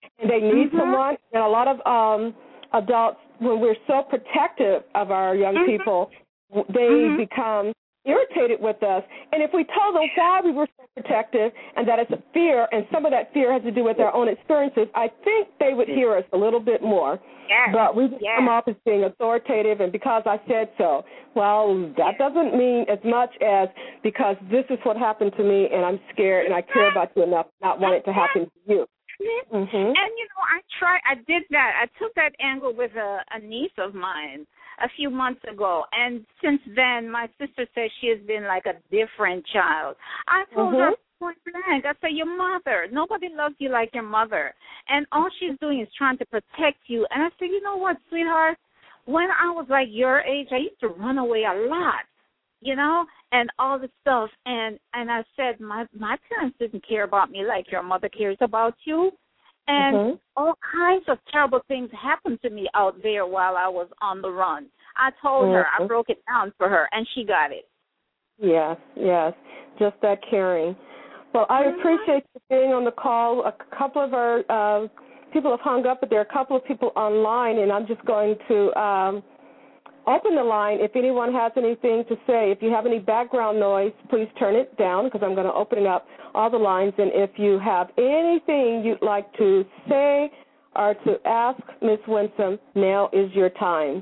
and they need mm-hmm. someone. And a lot of um, adults, when we're so protective of our young mm-hmm. people, they mm-hmm. become irritated with us. And if we told them why we were so protective and that it's a fear, and some of that fear has to do with our own experiences, I think they would hear us a little bit more. Yes. But we just yes. come off as being authoritative and because I said so. Well, that doesn't mean as much as because this is what happened to me and I'm scared and I care about you enough not want it to happen to you. Mm-hmm. And, you know, I tried, I did that. I took that angle with a, a niece of mine a few months ago. And since then, my sister says she has been like a different child. I told mm-hmm. her point blank, I said, your mother, nobody loves you like your mother. And all she's doing is trying to protect you. And I said, you know what, sweetheart? When I was like your age, I used to run away a lot, you know, and all the stuff. And, and I said, my, my parents didn't care about me like your mother cares about you. And mm-hmm. all kinds of terrible things happened to me out there while I was on the run. I told mm-hmm. her, I broke it down for her, and she got it. Yes, yes, just that caring. Well, I mm-hmm. appreciate you being on the call. A couple of our uh, people have hung up, but there are a couple of people online, and I'm just going to um, open the line. If anyone has anything to say, if you have any background noise, please turn it down because I'm going to open up all the lines. And if you have anything you'd like to say or to ask Miz Winsome, now is your time.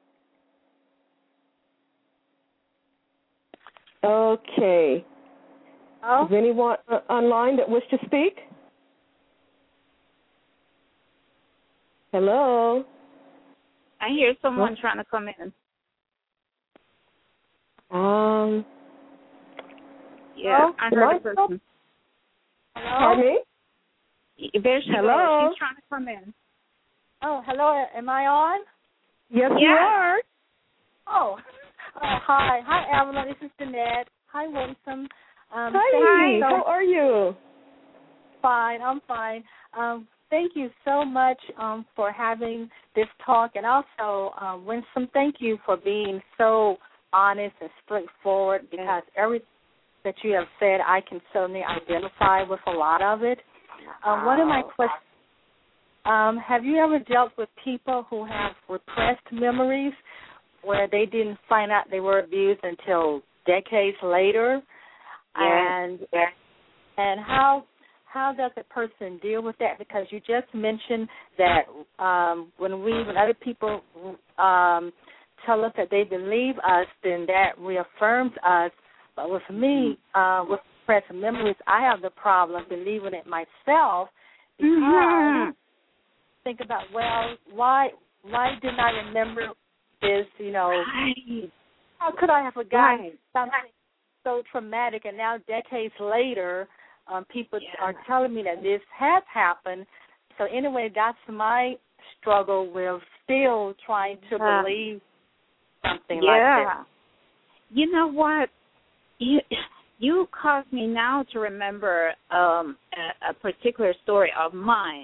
Okay. Oh. Is anyone online that wish to speak? Hello? I hear someone what? trying to come in. Um. Yeah, oh, I heard a person. Hello? Pardon me? There she hello? goes. She's trying to come in. Oh, hello. Am I on? Yes, yeah. you are. Oh. Uh, hi. Hi, Evelyn. This is Jeanette. Hi, Winsome. Um, hi. So How are you? Fine. I'm fine. Um, thank you so much um, for having this talk. And also, um, Winsome, thank you for being so honest and straightforward because everything that you have said, I can certainly identify with a lot of it. Um, one of my questions, um, have you ever dealt with people who have repressed memories where they didn't find out they were abused until decades later? Yeah. And and how how does a person deal with that? Because you just mentioned that um, when we when other people um, tell us that they believe us, then that reaffirms us. But with me, uh, with repressed memories, I have the problem believing it myself because mm-hmm. I think about, well, why why didn't I remember this? You know, right. how could I have forgotten right. something so traumatic? And now, decades later, um, people yeah. are telling me that this has happened. So anyway, that's my struggle with still trying to yeah. believe something yeah. like that. You know what? You you caused me now to remember um, a, a particular story of mine.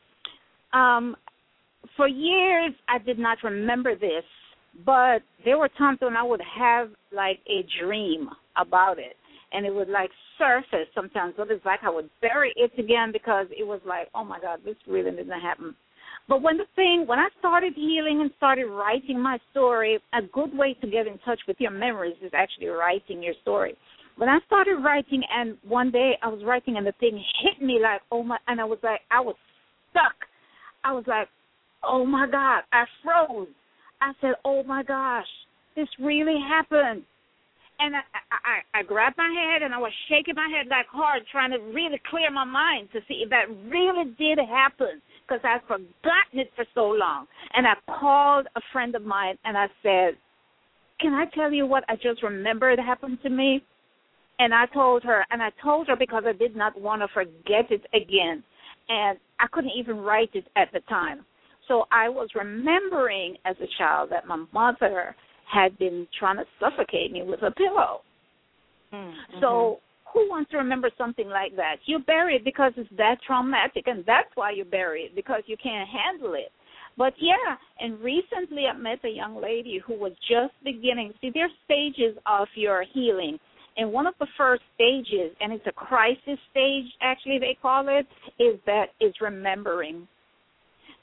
Um, for years, I did not remember this, but there were times when I would have like a dream about it, and it would like surface sometimes. But it's like I would bury it again because it was like, oh my God, this really didn't happen. But when the thing, when I started healing and started writing my story, a good way to get in touch with your memories is actually writing your story. When I started writing, and one day I was writing, and the thing hit me like, oh my, and I was like, I was stuck. I was like, oh my God, I froze. I said, oh my gosh, this really happened. And I, I, I grabbed my head, and I was shaking my head like hard, trying to really clear my mind to see if that really did happen, because I'd forgotten it for so long. And I called a friend of mine, and I said, can I tell you what I just remembered happened to me? And I told her, and I told her because I did not want to forget it again. And I couldn't even write it at the time. So I was remembering as a child that my mother had been trying to suffocate me with a pillow. Mm-hmm. So who wants to remember something like that? You bury it because it's that traumatic, and that's why you bury it, because you can't handle it. But, yeah, and recently I met a young lady who was just beginning. See, there are stages of your healing. And one of the first stages, and it's a crisis stage, actually they call it, is that is remembering.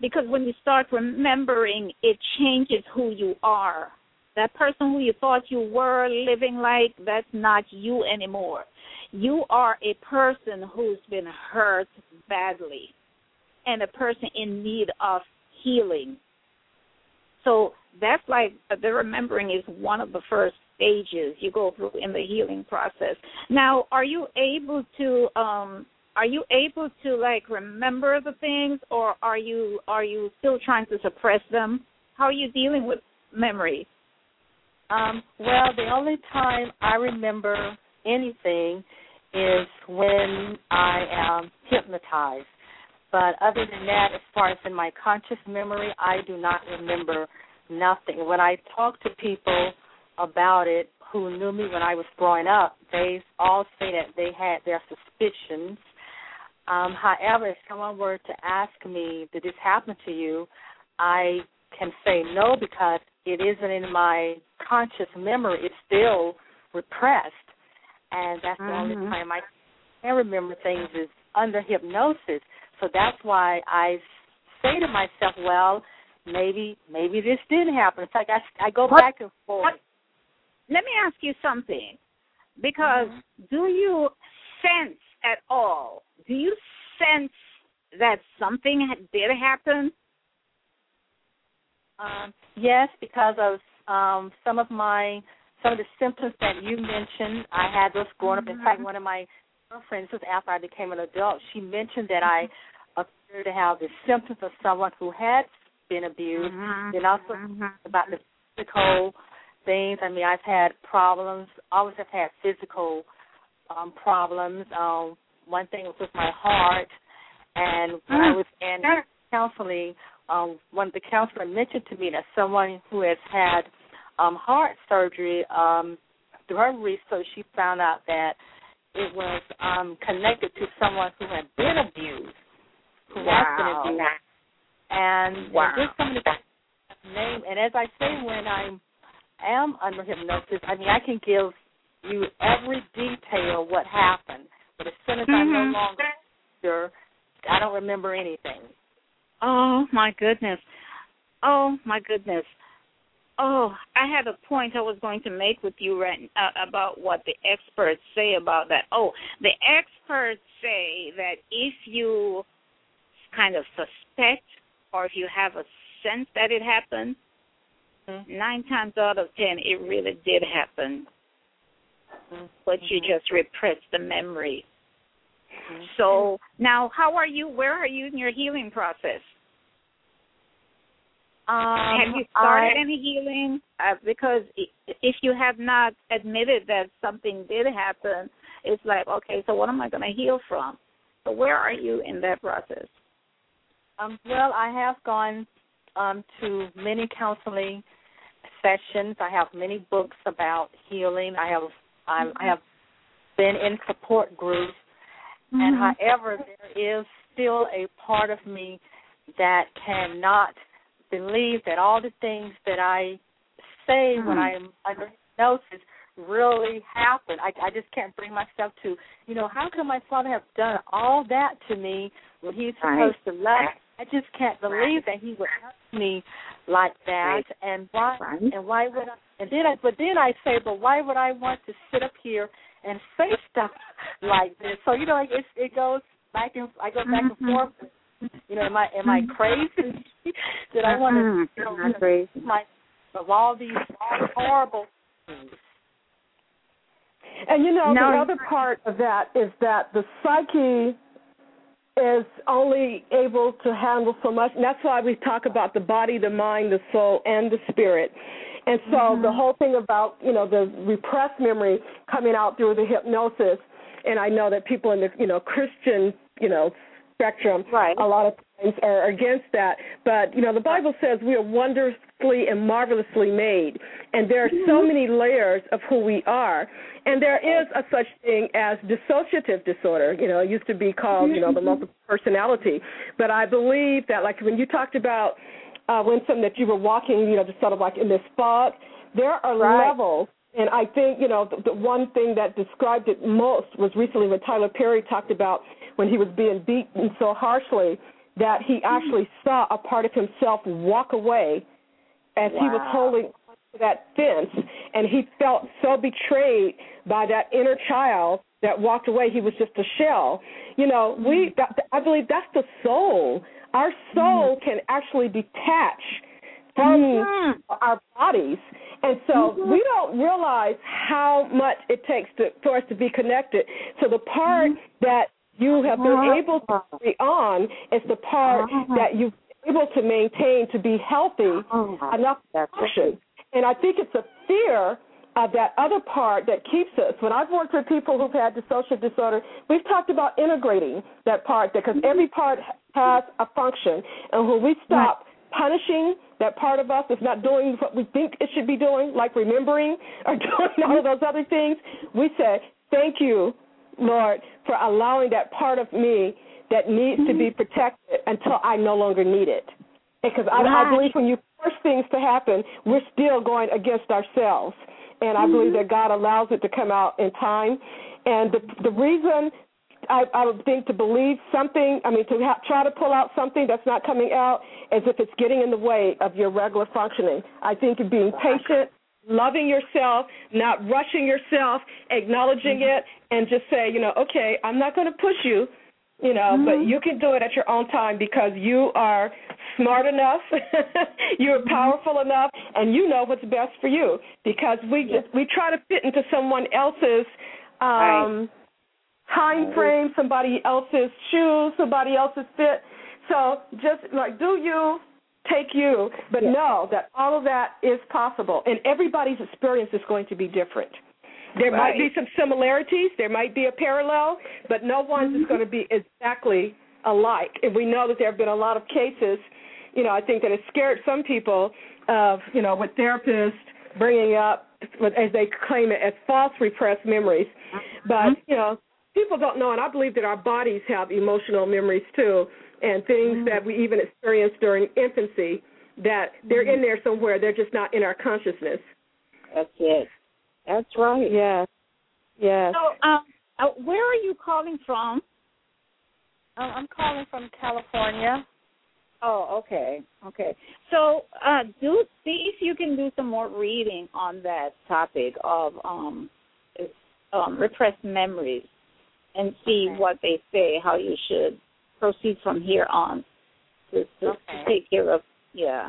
because when you start remembering, it changes who you are. That person who you thought you were living like, that's not you anymore. You are a person who's been hurt badly and a person in need of healing. So that's like the remembering is one of the first stages you go through in the healing process. Now, are you able to um, are you able to like remember the things, or are you are you still trying to suppress them? How are you dealing with memory? Um, well, the only time I remember anything is when I am hypnotized. But other than that, as far as in my conscious memory, I do not remember nothing. When I talk to people about it who knew me when I was growing up, they all say that they had their suspicions. Um, however, if someone were to ask me, did this happen to you, I can say no, because it isn't in my conscious memory. It's still repressed. And that's the mm-hmm. only time I can remember things is under hypnosis. So that's why I say to myself, well, maybe maybe this did happen. It's like I, I go what, back and forth. What, let me ask you something, because mm-hmm. do you sense at all, do you sense that something did happen? Um, yes, because of um, some of my some of the symptoms that you mentioned. I had those growing up. In fact, one of my girlfriends, this was after I became an adult, she mentioned that I appeared to have the symptoms of someone who had been abused. Mm-hmm. Then also mm-hmm. about the physical things. I mean, I've had problems. Always have had physical um, problems. Um, one thing was with my heart, and when mm-hmm. I was in counseling, um, one of the counselors mentioned to me that someone who has had um, heart surgery, um, through her research, she found out that it was um, connected to someone who had been abused, who wow. has been abused. And wow. just some of the name. And as I say, when I am under hypnosis, I mean, I can give you every detail what happened. But as soon as mm-hmm. I'm no longer sure, I don't remember anything. Oh, my goodness. Oh, my goodness. Oh, I had a point I was going to make with you right, uh, about what the experts say about that. Oh, the experts say that if you kind of suspect or if you have a sense that it happened, mm-hmm. nine times out of ten, it really did happen. Mm-hmm. But you just repressed the memory. Mm-hmm. So now, how are you? Where are you in your healing process? Um, have you started I, any healing? Uh, because if you have not admitted that something did happen, it's like, okay, so what am I going to heal from? So where are you in that process? Um, well, I have gone um, to many counseling sessions. I have many books about healing. I have I'm, I have been in support groups. Mm-hmm. And however, there is still a part of me that cannot believe that all the things that I say mm-hmm. when I'm under hypnosis really happen. I, I just can't bring myself to, you know, how could my father have done all that to me when he's supposed right. to love me? I just can't believe that he would hurt me like that. Right. And why? Right. And why would I? And then, I, but then I say, but why would I want to sit up here and say stuff like this? So you know, it it goes back and I go back mm-hmm. and forth. You know, am I am I crazy? Did I want to, you know, I'm crazy. My, of all these horrible things? And you know, no. the other part of that is that the psyche is only able to handle so much, and that's why we talk about the body, the mind, the soul, and the spirit. And so mm-hmm. the whole thing about, you know, the repressed memory coming out through the hypnosis, and I know that people in the, you know, Christian, you know, spectrum, right. a lot of times are against that. But, you know, the Bible says we are wondrously and marvelously made, and there are mm-hmm. so many layers of who we are. And there is a such thing as dissociative disorder. You know, it used to be called, you know, the multiple personality. But I believe that, like, when you talked about uh, when something that you were walking, you know, just sort of like in this fog, there are right. levels. And I think, you know, the, the one thing that described it most was recently when Tyler Perry talked about when he was being beaten so harshly that he actually saw a part of himself walk away as wow. he was holding onto that fence, and he felt so betrayed by that inner child that walked away. He was just a shell. You know, we that, I believe that's the soul. Our soul can actually detach from mm-hmm. our bodies. And so mm-hmm. we don't realize how much it takes to, for us to be connected. So the part mm-hmm. that you have been able to carry on is the part uh-huh. that you've been able to maintain to be healthy uh-huh. enough to function. And I think it's a fear of that other part that keeps us. When I've worked with people who've had dissociative disorder, we've talked about integrating that part, because mm-hmm. every part has a function. And when we stop right. punishing that part of us that's not doing what we think it should be doing, like remembering or doing all of those other things, we say, thank you, Lord, for allowing that part of me that needs mm-hmm. to be protected until I no longer need it. Because I, right. I believe when you force things to happen, we're still going against ourselves. And I mm-hmm. believe that God allows it to come out in time. And the the reason I, I would think to believe something, I mean, to ha- try to pull out something that's not coming out as if it's getting in the way of your regular functioning. I think of being patient, loving yourself, not rushing yourself, acknowledging mm-hmm. it, and just say, you know, okay, I'm not going to push you, you know, mm-hmm. but you can do it at your own time because you are smart enough, you're mm-hmm. powerful enough, and you know what's best for you. Because we just, we try to fit into someone else's um, right. time frame, somebody else's shoes, somebody else's fit. So just like do you, take you, but yes. know that all of that is possible, and everybody's experience is going to be different. There right. might be some similarities, there might be a parallel, but no one's mm-hmm. is going to be exactly alike. And we know that there have been a lot of cases, you know, I think that it scared some people of, you know, with therapists bringing up, as they claim it, as false repressed memories. Mm-hmm. But, you know, people don't know, and I believe that our bodies have emotional memories too, and things mm-hmm. that we even experienced during infancy, that they're mm-hmm. in there somewhere. They're just not in our consciousness. That's it. That's right. Yes. Yes. So, um, uh, where are you calling from? Um, I'm calling from California. Oh, okay. Okay. So, uh, do see if you can do some more reading on that topic of um, um, repressed memories, and see okay. what they say, how you should proceed from here on to, to, okay. to take care of, yeah.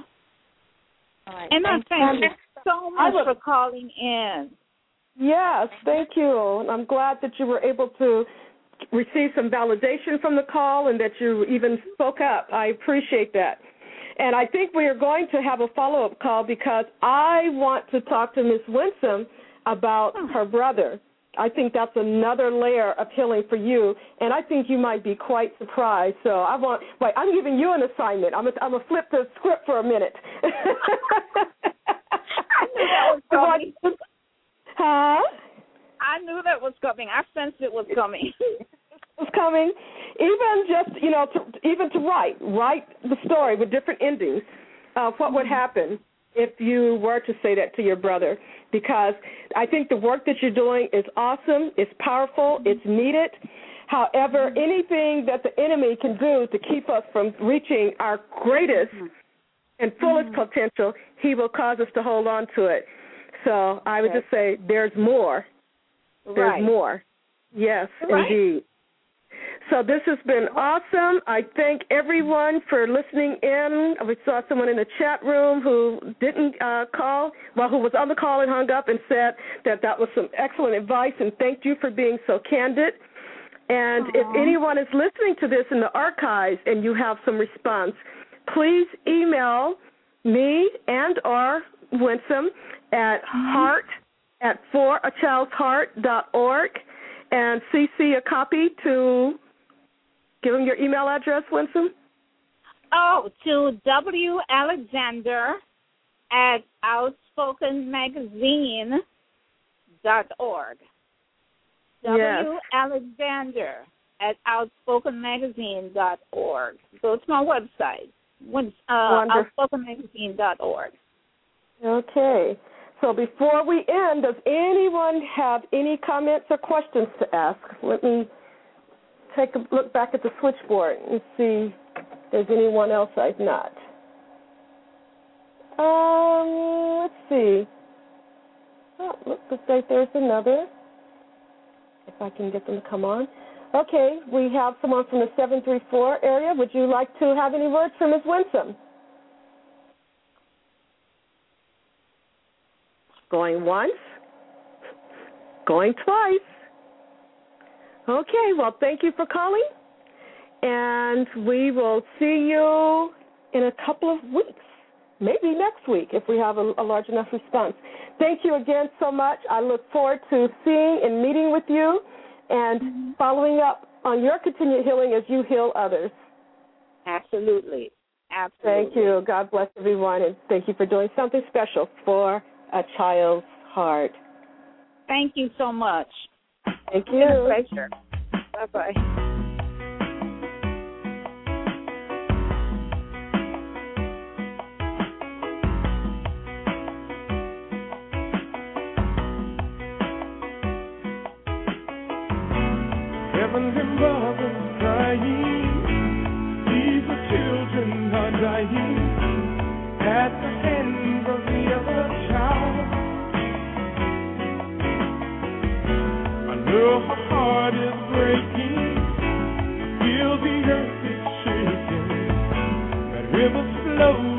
All right. And I thank you so much for calling in. Yes, thank you. And I'm glad that you were able to receive some validation from the call and that you even spoke up. I appreciate that. And I think we are going to have a follow-up call because I want to talk to Miz Winsome about oh. her brother. I think that's another layer of healing for you, and I think you might be quite surprised. So I want, wait, I'm giving you an assignment. I'm going to flip the script for a minute. I knew that was coming. Huh? I knew that was coming. I sensed it was coming. It was coming. Even just, you know, to, even to write, write the story with different endings of what would happen if you were to say that to your brother, because I think the work that you're doing is awesome, it's powerful, it's needed. However, anything that the enemy can do to keep us from reaching our greatest and fullest mm-hmm. potential, he will cause us to hold on to it. So I would just say there's more. There's right. more. Yes, right. indeed. So this has been awesome. I thank everyone for listening in. We saw someone in the chat room who didn't uh, call, well, who was on the call and hung up and said that that was some excellent advice, and thank you for being so candid. And Aww. If anyone is listening to this in the archives and you have some response, please email me and or Winsome at mm-hmm. heart at for a child's heart dot org and C C a copy to, give them your email address, Winsome. Oh, to W. Alexander at outspoken magazine dot org. Yes. W. Alexander at outspoken magazine dot org. Go to my website, uh, outspoken magazine dot org. Okay. So before we end, does anyone have any comments or questions to ask? Let me take a look back at the switchboard and see if there's anyone else I've not. Um, let's see. Oh, looks like there's another. If I can get them to come on. Okay, we have someone from the seven three four area. Would you like to have any words for Miz Winsome? Going once. Going twice. Okay, well, thank you for calling. And we will see you in a couple of weeks. Maybe next week if we have a, a large enough response. Thank you again so much. I look forward to seeing and meeting with you and following up on your continued healing as you heal others. Absolutely. Absolutely. Thank you. God bless everyone, and thank you for doing something special for a child's heart. Thank you so much. Thank you. It's been a pleasure. Bye-bye. Heavenly Mother crying, these are children are dying at the hands of the other child. I know her heart is breaking, I feel the earth is shaking, that river's flow